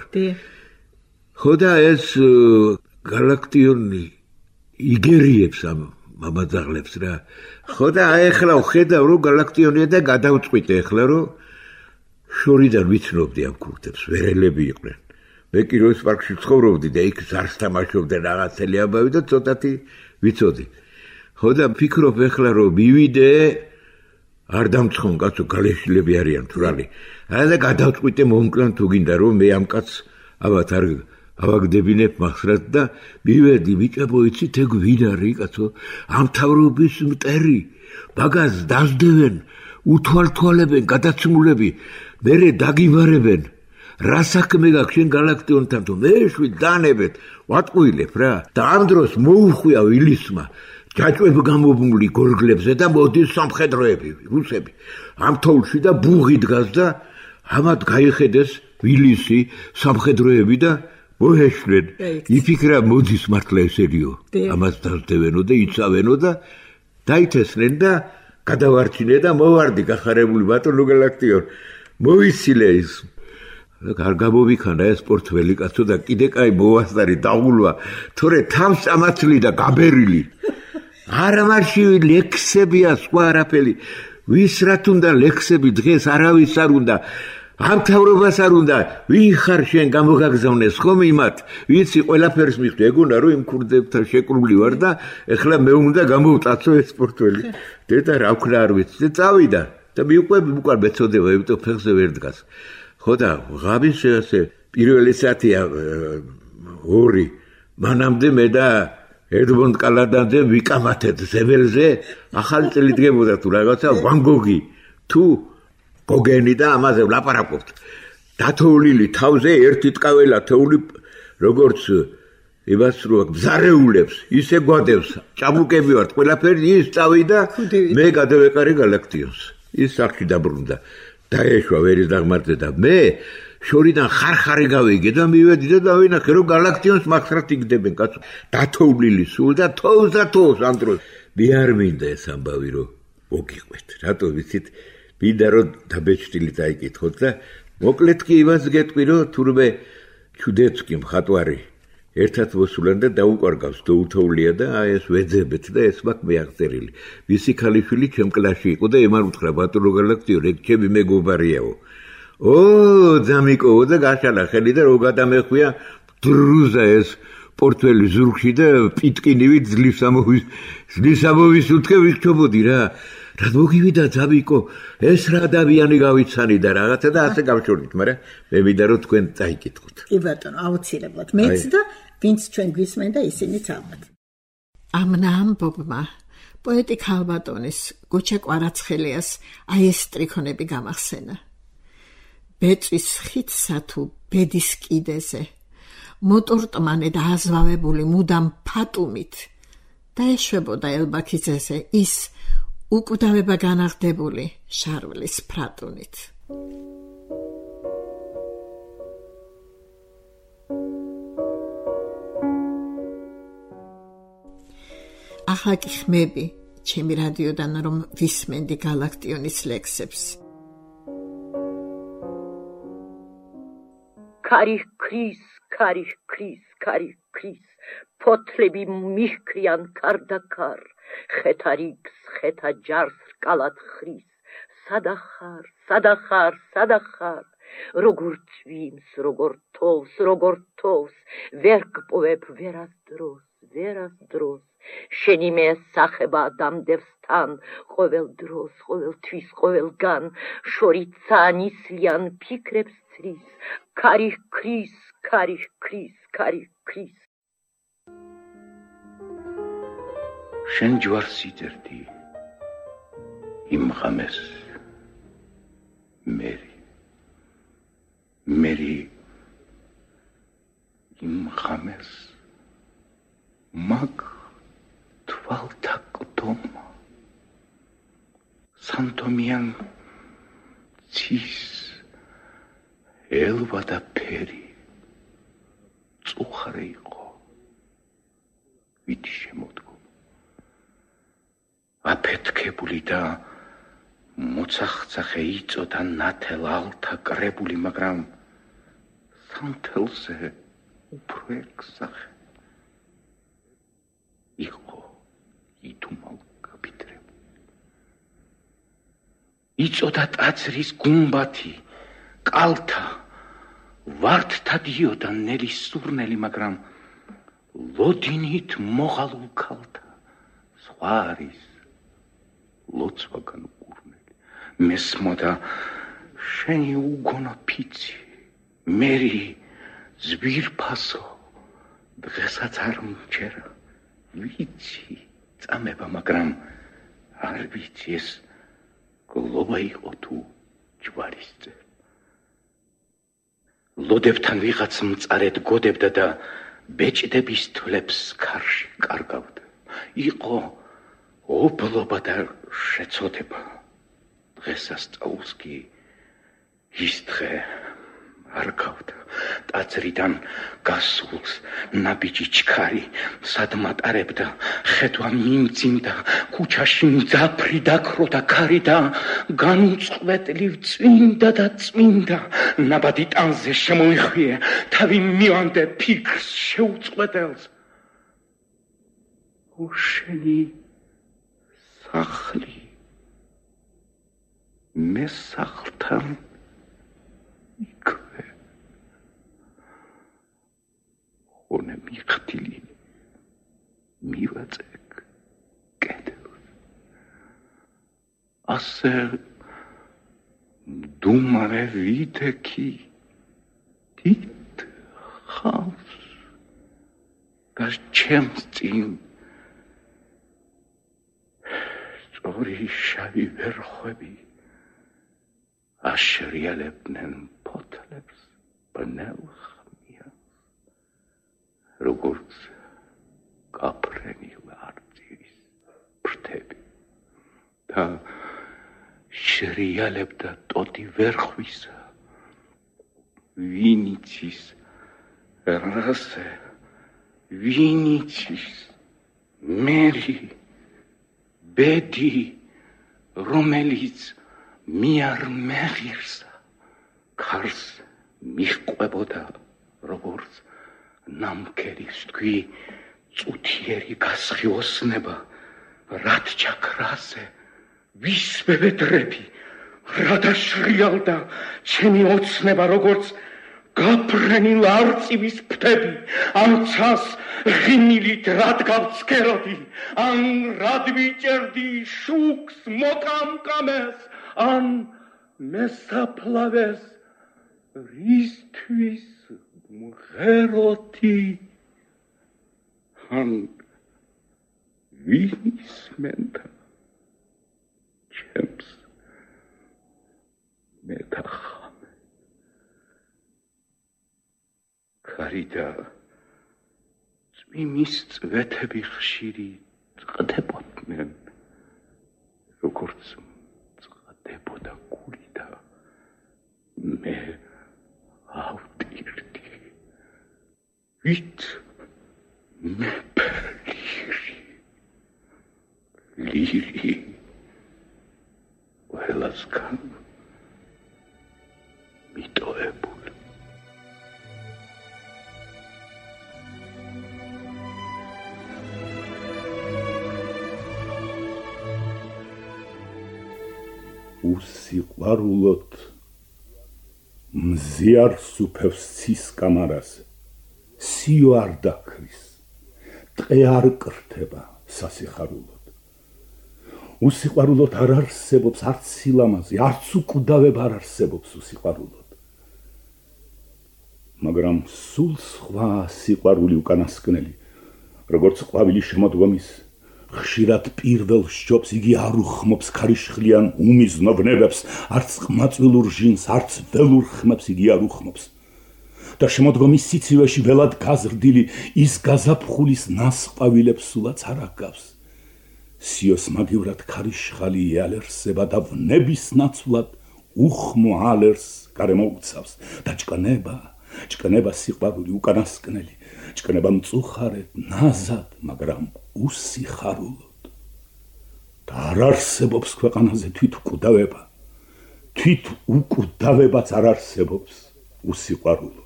Speaker 11: ხო და ეს გალაქტიონი იგერიებს ამ მამაძაღლებს რა. ხო და ახლა ხედავ რომ გალაქტიონია და გადავწყვიტე ახლა რომ შორიდან ვიცნობდი ამ ქურდებს, ვერელები იყვნენ. მე კიროვის პარკში ცხოვრობდი და იქ ზარს თამაშობდნენ რაღაცელი ამბავი და ცოტათი ვიცოდი. ხო და ფიქრობ ახლა რომ მივიდე არ დამცხონ კაცო გალეშილები არიან თურალი. არა და გადავწყვიტე მომკლან თუ გინდა რომ მე ამ კაცს ალბათ არ ავაგდებინებ მახსრად და მივედი ბიჭებო იცით ეგ ვინ არის კაცო ამ თავრობის მტერი ბაგაზს დასდევენ უთვალთვალებენ გადაცმულები მერე დაგივარებენ რა საქმე გაქვს შენ გალაქტიონთან თუ მეშვი დანებეთ ვატყუილებ რა და ამ დროს მოუხვია ვილისმა ჯაჭვებ გამობმული გორგლებზე და მოდის სამხედროები რუსები ამ თოვლში და ბუღი დგას და ამათ გაიხედეს ვილისი სამხედროები და მოეშლენ იფიქრა მოდის მართლა ესერიო ამას დასდევენო და იცავენო და დაითესნენ და გადავარჩინე და მოვარდი გახარებული ბატონო გალაქტიონ მოიცილე ის არ გამოვიქანა ეს პორტფელი კაცო და კიდე კაი მოვასწარი დაღულვა თორე თავს წამაცლი და გაბერილი არა მარში ლექსებია სხვა არაფერი ვის რა თუნდა ლექსები დღეს არავის არ უნდა ამ თავრობას არ უნდა ვინ ხარ შენ გამოგაგზავნეს ხომ იმათ ვიცი ყველაფერს მიხვდი ეგონა რომ იმ ქურდებთან შეკრული ვარ და ეხლა მე უნდა გამოვტაცო ეს პორტფელი დედა რა ვქნა არ ვიცი და წავიდა და მიუყვები უკან მეწოდება იმიტომ ფეხზე ვერ დგას ხო და ღამის ესე პირველი საათია 2 მანამდე მე და ედმონდ კალადანძე ვიკამათეთ ზეველზე ახალი წელი დგებოდა თუ რაღაცა ვან გოგი თუ გოგენი და ამაზე ვლაპარაკობთ დათოვლილი თავზე ერთი ტკაველა თოვლი როგორც იმას რო გზარეულებს ისე გვადევს ჭაბუკები ვართ ყველაფერი ის წავიდა მე გადავეყარე გალაქტიონს ის სახში დაბრუნდა დაეშვა ვერის დაღმართზე და მე შორიდან ხარხარი გავიგე და მივედი და დავინახე რომ გალაქტიონს მახსრად იგდებენ კაცო დათოვლილი სულ და თოვს ამ დროს მე არ მინდა ეს ამბავი რომ მოგიყვეთ რატო ვიცით მინდა რომ დაბეჭდილი დაიკითხოთ და მოკლედ კი იმას გეტყვი რომ თურმე ჩუდეცკი მხატვარი ერთად მოსულან და დაუყარგავს დოუთოვლია და აი ეს ვეძებეთ და ეს მაქვს მეაღწერილი ვისი ქალიშვილი ჩემ კლასში იყო და ემარ უთხრა ბატონო გალაქტიო ეგ ჩემი მეგობარიაო ძამიკო და გაშალა ხელი და რო გადამეხვია დრუზა ეს პორტფელი ზურგში და პიტკინივით ზლის ამოვის უთქე ვიქჩობოდი რა რა მოგივიდა ძამიკო ეს რა ადამიანი გავიცანი და რაღაცა და ასე გავშორდით მაგრამ მე მინდა რომ თქვენ წაიკითხოთ
Speaker 3: კი ბატონო აუცილებლად მეც და ვინც ჩვენ გვისმენ და ისინიც ალბათ ამ ამბობმა პოეტი ქალბატონის გოჩა კვარაცხელიას აი ეს სტრიქონები გამახსენა. ბეწვის ხიდსა თუ ბედის კიდეზე, მოტორტმანე და აზვავებული მუდამ ფატუმით და ეშვებოდა ელბაქიძეზე ის უკვდავება განაღდებული შარვლის ფრატუნით. ახლა კი ხმები ჩემი რადიოდან რომ ვისმენდი გალაქტიონის ლექსებს.
Speaker 12: Kari kris, potlebi mihkrian kardakar, xetariks, xeta jars kalat xris, sadahar, rogor tvims, rogor tovs, verk poveb veras dros, შენი მე სახება დამდევს თან, ყოველ დროს, ყოველ თვის, ყოველ გან, შორიცა ნისლიან ფიქრებს ცრის, ქარი ქრის.
Speaker 11: შენ ჯვარს იწერდი იმ ღამეს მერი იმ ღამეს მაგ თვალთა ყდომა სანტომიან ცის ელვა და ფერი წუხარე იყო ვით შემოდგომ აფეთქებული და მოცახცახე იწოდა ნათელ ალთა კრებული მაგრამ სანთელზე უფრო ეკსახე იყო ითუმალ კაპიტრები იწოდა ტაძრის გუმბათი კალთა ვარდთა დიოდა ნელის სურნელი მაგრამ ლოდინით მოღალულ ქალთა სხვა არის ლოცვაგან უკურნელი მესმოდა შენი უგონა ფიცი მერი ზვირფასო დღესაც არ მჩერა ვიცი წამება მაგრამ არ ვიცი ეს გლობა იყო თუ ჯვარისწე ლოდებთან ვიღაც მწარედ გოდებდა და ბეჭდების თვლებს ქარში კარგავდა იყო ობლობა და შეცოდება დღესასწაულს კი ის დღე არ გავდა ტაძრიდან გასულს ნაბიჯი ჩქარი სადმატარებდა ხედვა მიმძიმდა ქუჩაში მძაფრი დაქროდა ქარი და განუწყვეტლივ წმინდა ნაბადი ტანზე შემოიხვიე თავი მივანდე ფიქრს შეუწყვეტელს უშენი სახლი მე სახლთან იქვე ხონე მიხტილი მივაწეკ კედელს ასე დუმარე ვიდექი თით ხავს და ჩემს წინ სწორი შავი ვერხვები აშრიალებდნენ ფოთლებს ბნელ ხმიანს როგორც კაფრენილ არწივის ფრთები და შრიალებდა ტოტი ვერხვისა ვინიცის რასე ვინიცის მერი ბედი რომელიც მიარ მეღირსა ქარს მიჰყვებოდა როგორც ნამქერის თქვი წუთიერი გასხიოსნება რად ჩაქრაზე ვისვებედრები რადა შრიალდა ჩემი ოცნება როგორც გაფრენილ არწივის ფრთები ამცას ღიმილით რად გავცქეროდი ან რად ვიჭერდი შუქს მოკამკამეს ან მესაფლავეს რისთვის მღეროთი ან ვინის მენთა ჩემს მეთახამე ქარიდა წვიმის წვეთები ხშირი წყდებოდნენ როგორც წყდებოდა გული და მე ავტირდი ვით მე ლირი ყველასგან მიტოვებული უსიყვარულოდ მზიარს უფევს ცის კამარას სიო არ დაქრის ტყე არ კრთება სასიხარულოდ უსიყვარულოდ არ არსებობს არც სილამაზე არც უკვდავება არ არსებობს უსიყვარულოდ მაგრამ სულ სხვა სიყვარული უკანასკნელი როგორც ყვავილი შემოდგომის ხშირად პირველ სჯობს იგი არ უხმობს ქარიშხლიან უმიზნო ვნებებს არც ყმაწვილურ ჟინს არც ველურ ხმებს იგი არ უხმობს და შემოდგომის სიცივეში ველად გაზრდილი ის გაზაფხულის ნასყვავილებს სულაც არ აკავს სიოს მაგივრად ქარიშხალი იალერსება და ვნების ნაცვლად უხმო ალერს გარემოუცავს და ჭკნება სიყვარული უკანასკნელი ჭკნება მწუხარედ ნაზად მაგრამ უსიხარულოდ და არ არსებობს ქვეყანაზე თვით უკვდავებაც არ არსებობს უსიყვარულოდ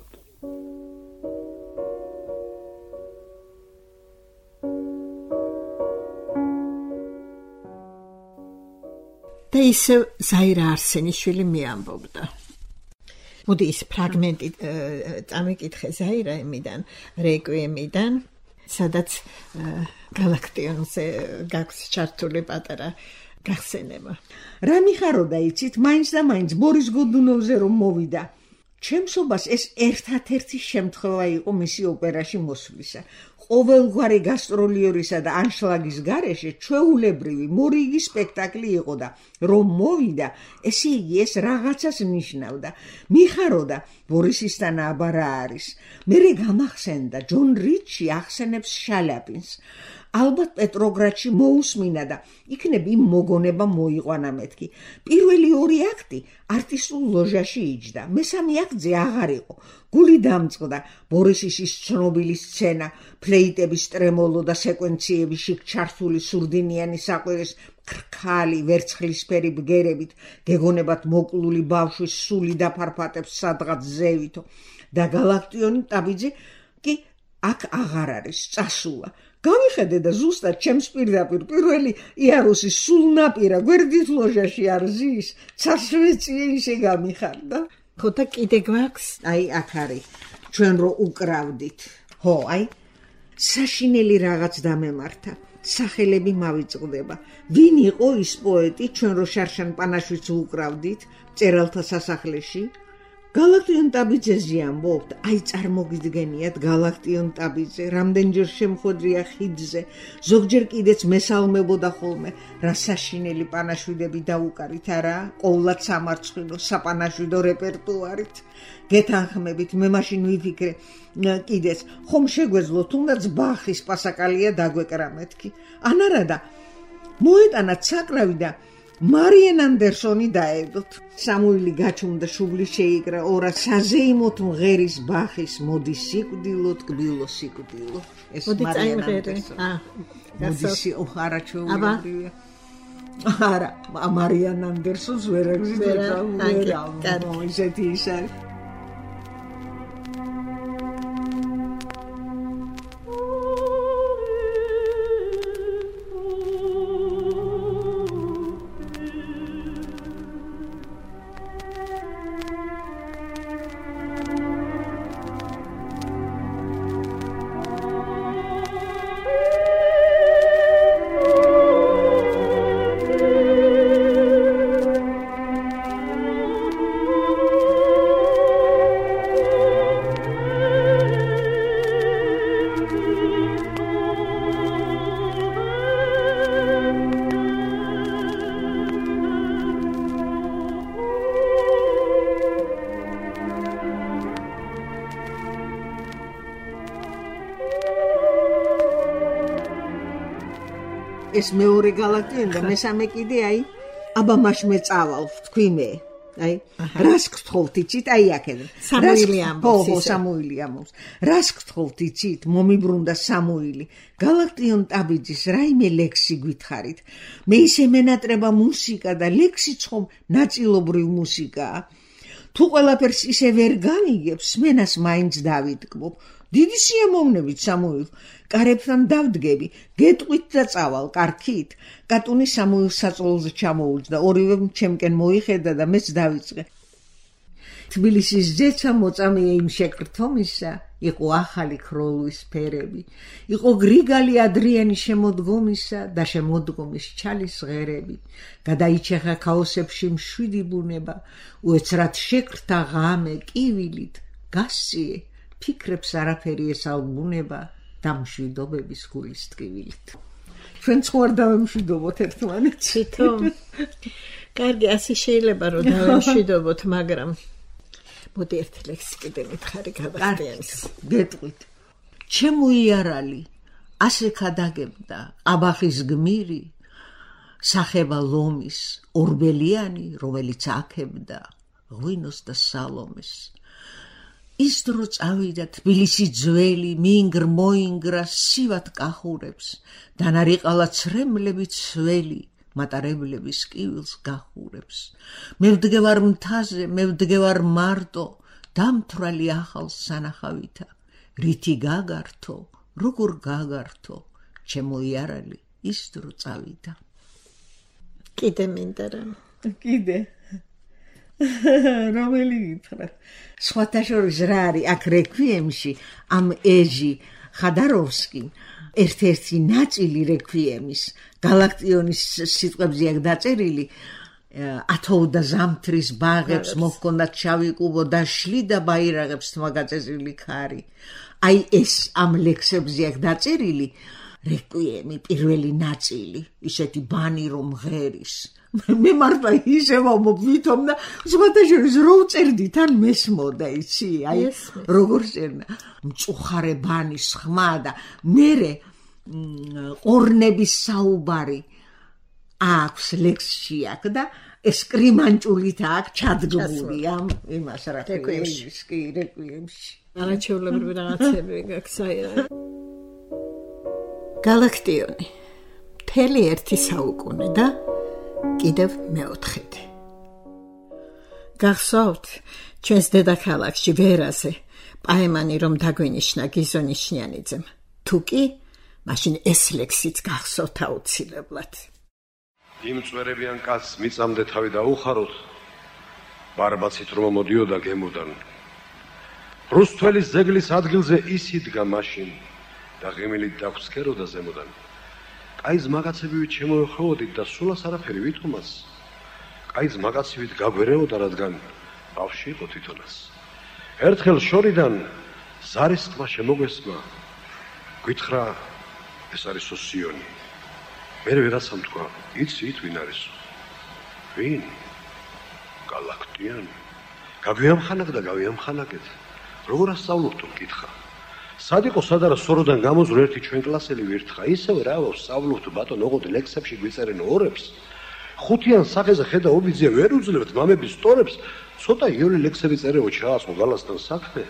Speaker 3: და ისევ ზაირა არსენიშვილი მიამბობდა. მოდი ის ფრაგმენტი წამიკითხე ზაირა იმიდან, რეკვიემიდან, სადაც გალაქტიონზე გაქვს ჩართული პატარა გახსენება.
Speaker 5: რა მიხაროდა იცით, მაინც და მაინც ბორის გოდუნოვზე რომ მოვიდა. ჩემსობას ეს ერთადერთი შემთხვევა იყო მისი ოპერაში მოსვლისა. ყოველგვარი გასტროლიორისა და ანშლაგის გარეშე ჩვეულებრივი მორიგი სპექტაკლი იყო და რომ მოვიდა, ესე იგი ეს რაღაცას ნიშნავდა. მიხაროდა ბორისისთან აბა რა არის. მერე გამახსენდა ჯონ რიჩი ახსენებს შალაპინს. ალბათ პეტროგრადში მოусმინა და იქნებ იმ მოგონება მოიყვანა მეთქი. პირველი ორი აქტი არტისტულ ლოჟაში იჯდა. მესამე აქტზე აღარ იყო. გული დამწყდა ბორისის ის ცნობილი სცენა, ფლეიტების ტრემოლო და სეკვენციები შიგ ჩართული სურდინიანი საყვირის ქრქალი ვერცხლისფერი ბგერებით, გეგონებათ მოკლული ბავშვის სული დაფარფატებს სადღაც ზევითო და გალაქტიონი ტაბიძე კი აქ აღარ არის, წასულა. გამიხედე და ზუსტად ჩემს პირდაპირ პირველი იარუსის სულნაპირა გვერდით ლოჟაში არ ზის, ცასვეწიე ისე გამიხარდა.
Speaker 3: ხო და კიდე გვაქვს,
Speaker 5: აი აქ არის, ჩვენ რო უკრავდით. ხო, აი, საშინელი რაღაც დამემართა. სახელები მავიწყდება. ვინ იყო ის პოეტი, ჩვენ რო შარშან პანაშვიც უკრავდით, წერალთა სასახლეში? გალაქტიონ ტაბიძეზე ამბობთ, აი წარმოგიდგენიათ გალაქტიონ ტაბიძე, რამდენჯერ შემხვედრია ხიდზე, ზოგჯერ კიდეც მესალმებოდა ხოლმე, რა საშინელი პანაშვიდები დაუკარით არა, ყოვლად სამარცხვინო საპანაშვიდო რეპერტუარით. გეთანხმებით, მე მაშინ ვიფიქრე, კიდეც, ხომ შეგვეძლო თუნდაც ბახის პასაკალია დაგვეკრა მეთქი. ანარადა, მოეტანათ საკრავი და მარიენ andersoni დაედოთ. სამუილი გაჩუმდა შუბლი შეიკრა, ორა საზეიმოთ მღერის ბახის მოდი სიკვდილო ტკბილო სიკვდილო. ეს მარიენ andersoni. მოდი ოხარა ჩვეულებრივია. არა, მარიენ andersoni ვერ აგზავნა. ისეთი ის არის. ეს მეორე galaktioni და მესამე კიდე აი აბა მაშ მე წავალ თქვი მე აი რას გთხოვთ იცით აი აქედან სამუილი ამბობს რას გთხოვთ იცით მომიბრუნდა სამუილი galaktion ტაბიძის რაიმე ლექსი გითხარით მე ისე მენატრება მუსიკა და ლექსიც ხომ ნაწილობრივ მუსიკაა თუ ყველაფერს ისე ვერ განიგებს მენას მაინც დავიდგმობ დიდი სიამოვნებით სამუილ კარებთან დავდგები გეტყვით და წავალ კარქით კატუნი სამუილს საწოლზე ჩამოუძდა ორივე ჩემკენ მოიხედა და მეც დავიწყე თბილისის ზეცა მოწამეა იმ შეკრთომისა იყო ახალი ქროლვის ფერები იყო გრიგალი ადრიანის შემოდგომისა და შემოდგომის ჩალის ღერები გადაიჩეხა ქაოსებში მშვიდი ბუნება უეცრად შეკრთა ღამე კივილით გასწიე ფიქრებს არაფერი ესალბუნება და მშვიდობების გულის ტკივილით ჩვენ ხوار დავემშვიდობოთ ერთმანეთს
Speaker 3: თვითონ კარგი ასე შეიძლება რომ დავემშვიდობოთ მაგრამ მოდი ერთ ლექსი კიდე მითხარი გადახდიანს
Speaker 5: გეტყვით ჩემუიარალი ასე ქადაგებდა აბახის გმირი სახება ლომის ორბელიანი რომელიც აქებდა ღვინოს და სალომეს ის დრო წავიდა თბილისი ძველი მინგრ მოინგრა სივად კახურებს დანარიყალა ცრემლები ცველი მატარებლების კივილს გახურებს მე ვდგევარ მთაზე მე ვდგევარ მარტო დამთვრალი ახალ სანახავითა რითი გაგართო როგორ გაგართო ჩემოიარალი ის დრო წავიდა
Speaker 3: კიდე მინდა რომ
Speaker 5: კიდე რომელი ითხრა სხვათა შორის რა არის აქ რეკვიემში ამ ეჟი ხადაროვსკი ერთ-ერთი ნაწილი რეკვიემის galaktionis სიტყვებზე აქ დაწერილი ათოვდა ზამთრის ბაღებს მოჰქონდათ შავი კუბო და შლიდა ბაირაღებს თმაგაწესილი ქარი აი ეს ამ ლექსებზე აქ დაწერილი რეკვიემი პირველი ნაწილი ისეთი ბანი რომ ღერის მე მარტო ისე მომვითომ და სხვათა შორის რო წერდი თან მესმოდა იცი აი როგორ წერნა მწუხარე ბანის ხმა და მერე ყორნების საუბარი აქვს ლექსში აქ და ეს კრიმანჭულით აქვს ჩადგმული ამ იმას რა რეკვიემში
Speaker 3: არაჩვეულებრივი რაღაცები გაქცია galaktioni მთელი ერთი საუკუნე და კიდევ მეოთხედი გახსოვთ ჩვენს დედაქალაქში ვერაზე პაემანი რომ დაგვენიშნა გიზონიშნიანიძემ თუ კი მაშინ ეს ლექსიც გახსოვთ აუცილებლად
Speaker 13: იმ წვერებიან კაცს მიწამდე თავი დაუხაროთ ბარბაცით რომ მოდიოდა გემოდან რუსთველის ზეგლის ადგილზე ის იდგა მაშინ და ღიმილით დაგვსქეროდა ზემოდან კაის მაგაცებივით შემოეხოვოდით და სულას არაფერი ვითომას კაის მაგაცივით გაგვერეოდა რადგან ბავში იყო თვითონაც ერთხელ შორიდან ზარის ტბა შემოგვესმა გითხრა ეს არის სიონი მე ვერასამ თქვა იცით ვინ არის ვინ galaktion გავიამხანაგ და გავიამხანაგეთ როგორ ასწავლოთ მკითხა სად იყო სად არა სოროდან გამოზრ ერთი ჩვენ კლასელი ვირთხა ისევე რა ვსწავლობთ ბატონ ოღონდ ლექსებში გვიწერენ ორებს ხუთიან სახეზე ხედა ობიძია ვერ უძლებთ მამების სტორებს ცოტა იული ლექსები წერეო ჩაასხო გალასთან საქმე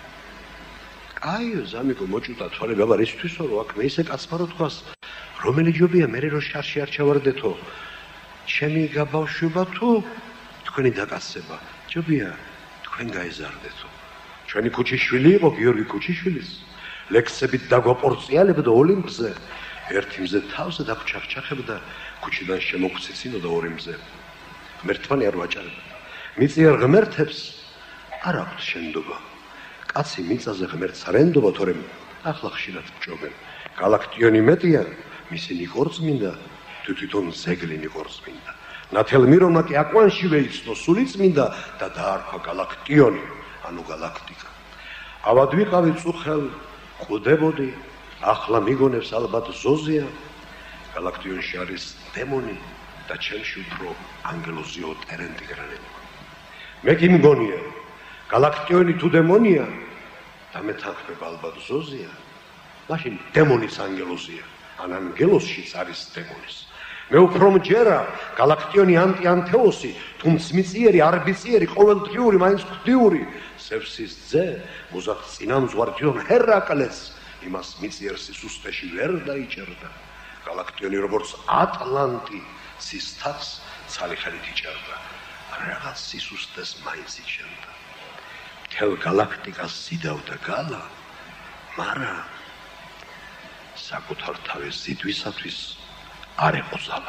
Speaker 13: აიო ზამიკო მოჭუტა თვალე ბაბა რისთვისო რო აქ მე ისე კაცმარო თქვას რომელი ჯობია მე რო შარში არ ჩავარდეთო ჩემი გაბავშვება თუ თქვენი დაკაცება ჯობია თქვენ გაეზარდეთო ჩვენი ქუჩიშვილი იყო გიორგი ქუჩიშვილის ლექსებით დაგვაპორწიალებდა ოლიმპზე ერთი მზე თავზე დაგჩახჩახებდა ქუჩიდან შემოგვცეცინოდა ორი მზე ღმერთმანი არ ვაჭარებდა მიწიერ ღმერთებს არ აქვთ შენდობა კაცი მიწაზე ღმერთს არ ენდობა თორემ ახლა ხშირად ჭობენ galaktioni მეტია მისინი ყორწმინდა თვითონ ზეგლინი ყორწმინდა ნათელმირონა კი აკვანში ვეიცნო სული წმინდა და დაარქვა galaktioni ანუ galaktika ავად ვიყავი წუხელ ყუდებოდი ახლა მიგონებს ალბათ ზოზია galaktionში არის დემონი და ჩემში უფრო ანგელოზიო ტერენტი გრანები მე კი მგონია galaktioni თუ დემონია და მე თანხმება ალბათ ზოზია მაშინ დემონის ანგელოზია ან ანგელოსშიც არის დემონის. მე უფრო მჯერა გალაქტიონი ანტიანთეოსი, თუმცა მიწიერი, არბიწიერი, ყოველდღიური, მაინც ღვთიური, ზევსის ძე, მოზარდ წინამძღვარჯონ ჰერაკლეს იმას მიწიერ სისუსტეში ვერ დაიჭერდა. გალაქტიონი როგორც ატლანტი სისთავს ცალი ხელით იჭერდა, რაღაც სისუსტეს მაინც იჭერდა. მთელ გალაქტიკას სიდავდა გალა, მაგრამ საკუთარ თავის ზიდვისათვის არ იყო ზალა.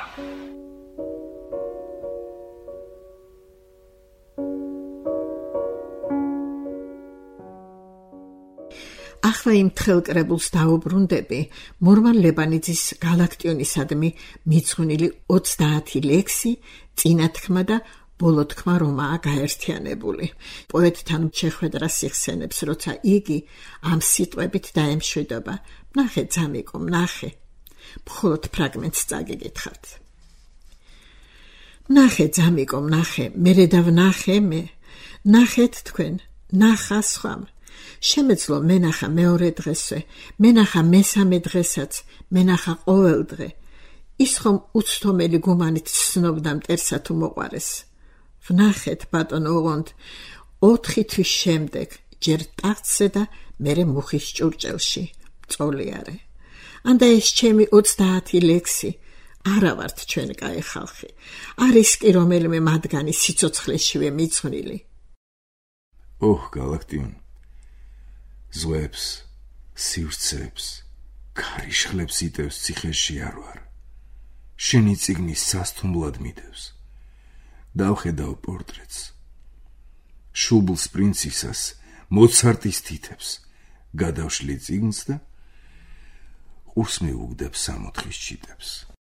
Speaker 3: ახლა იმ თხელ კრებულს დაუბრუნდები მორმან ლებანიძის გალაქტიონისადმი მიძღვნილი 30 ლექსი, წინათქმა და ბოლოთქმა რომაა გაერთიანებული. პოეტთან შეხვედრას იხსენებს, როცა იგი ამ სიტყვებით დაემშვიდობა: ნახე ძამიკო, ნახე. მხოლოდ ფრაგმენტს წაგიგითხავთ. ნახე ძამიკო, ნახე, მერე დავნახე მე. ნახეთ თქვენ, ნახა სხვამ. შემეძლო მენახა მეორე დღესვე, მენახა მესამე დღესაც, მენახა ყოველ დღე. ის ხომ უცდომელი გუმანით ცნობდა მტერსა თუ მოყარეს. ვნახეთ ბატონო ოღონდ 4 თვის შემდეგ, ჯერ ტახტზე და მერე მუხის ჭურჭელში, წოლიარე. ანდა ეს ჩემი 30 ლექსი, არა ვართ ჩვენ კაი ხალხი, არის კი რომელიმე მათგანი სიცოცხლეშივე მიძღვნილი.
Speaker 2: გალაქტიონ, ზღვებს, სივრცეებს, ქარიშხლებს იტევს ციხეში არ ვარ. შენი წიგნი სასთუმლად მიდევს. დავხედავ პორტრეტს. შუბლს პრინცისას, მოცარტის თითებს, გადავშლი წიგნს და ყურს მიუგდებ სამოთხის ჩიტებს.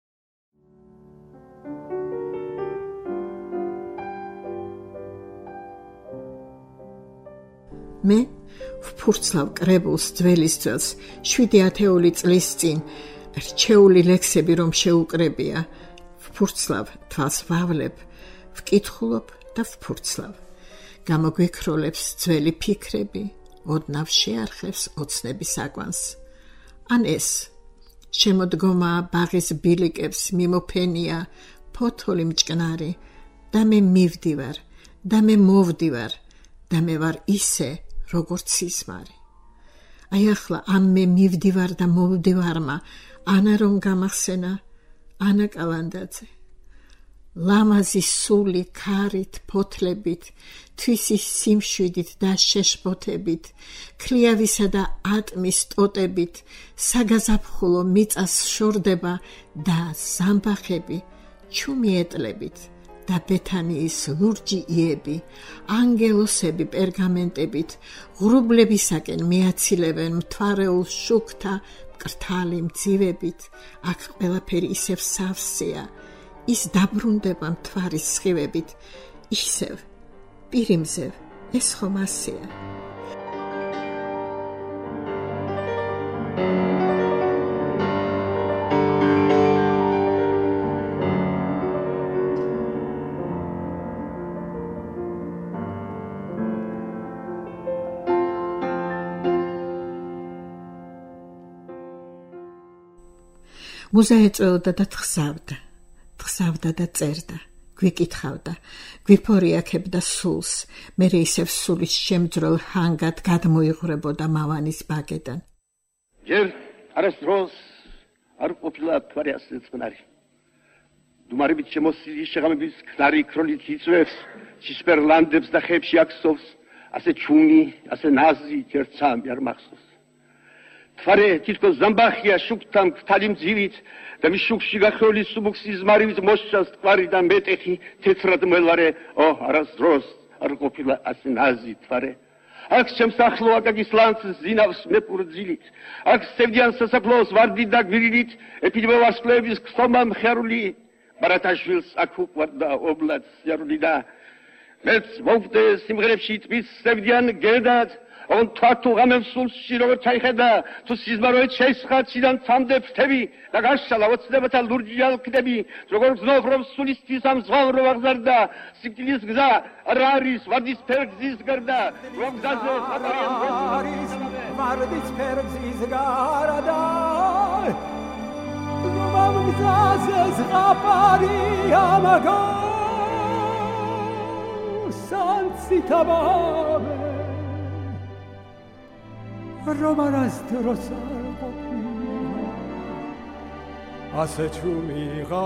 Speaker 3: მე ვფურცლავ კრებულს ძველის ძველს 7 წლის წინ რჩეული ლექსები რომ შეუკრებია. ვფურცლავ, თვალს ვავლებ, ვკითხულობ და ვფურცლავ. გამოგვიქროლებს ძველი ფიქრები, ოდნავ შეარხევს ოცნების აკვანს. ან ეს შემოდგომაა ბაღის ბილიკებს მიმოფენია ფოთოლი მჭკნარი და მე მივდივარ და მე მოვდივარ და მე ვარ ისე როგორც სიზმარი. აი ახლა ამ მე მივდივარ და მოვდივარმა ანა რომ გამახსენა, ანა კალანდაძე. ლამაზი სული ქარით, ფოთლებით, თვისის სიმშვიდით და შეშფოთებით, ქლიავისა და ატმის ტოტებით, საგაზაფხულო მიწას შორდება და ზამბახები ჩუმიეტლებით და ბეთანიის ლურჯი იები, ანგელოსები პერგამენტებით, ღრუბლებისაკენ მიაცილებენ მთვარეულ შუქთა მკრთალი მძივებით, აქ ყველაფერი ისევ სავსეა, ის დაბრუნდება მთვარის სხივებით, ისევ, პირიმზევ, ეს ხომ ასეა. მუზა ეწეოდა და თხზავდა და წერდა, გვიკითხავდა, გვიფორიაქებდა სულს, მერე ისევ სულის შემძრელ ჰანგად გადმოიღვრებოდა მავანის ბაგედან.
Speaker 8: ჯერ არასდროს არ ყოფილა მთვარე ასე წყნარი. დუმარებით შემოსილი შეღამების ქნარი ქროლით იწვევს, ცისფერლანდებს და ხეებში აქსოვს, ასე ჩუმი, ასე ნაზი ერთსამი არ მახსოვს. თვარე თითქოს ზამბახია შუქთა მკრთალი მძივით და მის შუქში გახრული სუბუქს იზმარივით მოსჭას თვარი და მეტეხი თეთრად მელარე, არასდროს არ ყოფილა ასე ნაზი თვარე. აქ ჩემს ახლო აკაკის ლანცს ზინავს მეპურძილით, აქ სევდიან სასაფლაოს ვარდით და გვირილით, ეფიდება ვარსკვლავების ქსომა მხიარული, ბარათაშვილს აქ უყვარდა ობლად სიარული და მეც მოვდე სიმღერებში ტბის სევდიან გელდად, on თვართო ღამემ სულში როგორ ჩაიხედა, თუ სიზმაროეთ შეისხა ციდან ცამდე ფრთები და გაშალა ოცნებათა ლურჯი ალკდები, როგორ გზნով რომ სულისთვის ამ ზღალ რო აღზარდა, სიკვდილის გზა არ არის ვარდისფერ გზის გარდა, რომ გზაზე არის ვარდისფერ გზის გარდა.
Speaker 4: მამგზაზე ზღაპარია მაგა სანცითავე რომ არასდროს არ ყოფილა ასე ჩუმიღა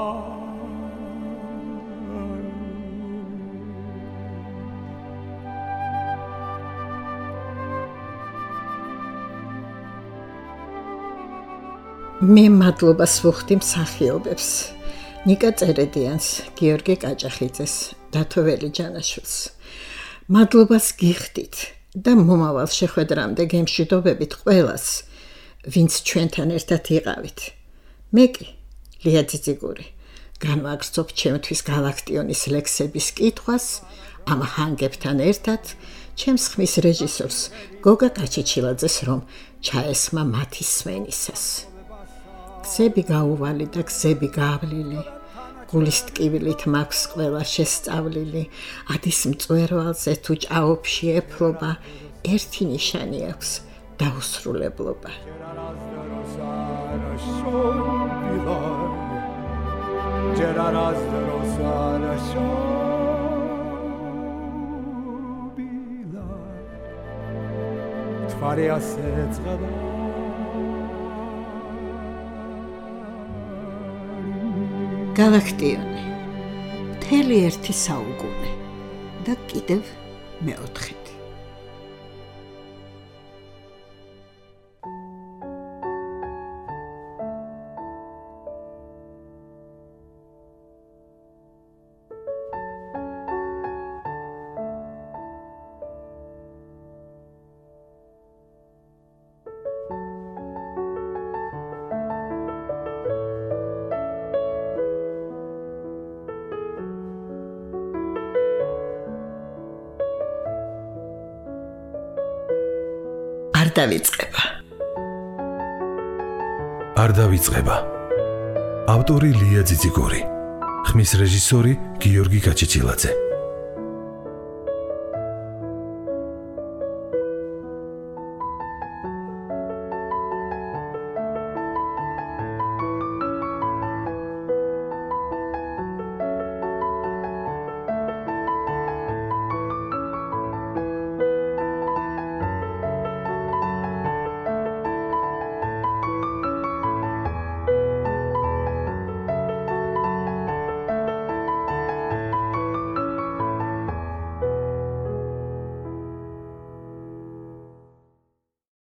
Speaker 3: მე მადლობას ვუხდი მსახიობებს ნიკა წერედიანს, გიორგი კაჭახიძეს, დათო ველიჯანაშვილს. მადლობას გიხდით და მომავალ შეხვედრამდე გემშვიდობებით ყველას, ვინც ჩვენთან ერთად იყავით. მე კი, ლია ძიძიგური, განვაგრძობ ჩემთვის გალაქტიონის ლექსების კითხვას ამ ჰანგებთან ერთად, ჩემს ხმის რეჟისორს გოგა კაჩიჩილაძეს, რომ ჩაესმა მათი სვენისას. გზები გაუვალი და გზები გავლილი, გულის ტკივილით მაქვს ყველა შესწავლილი, ადის მწვერვალზე თუ ჭაობში ეფლობა, ერთი ნიშანი აქვს დაუსრულებლობა.
Speaker 4: თვარი ასე წყდა
Speaker 3: გალაქტიონი, მთელი ერთი საუკუნე და კიდევ მეოთხე.
Speaker 1: არ დავიწყება. ავტორი ლია ძიძიგური, ხმის რეჟისორი გიორგი კაჩიჩილაძე.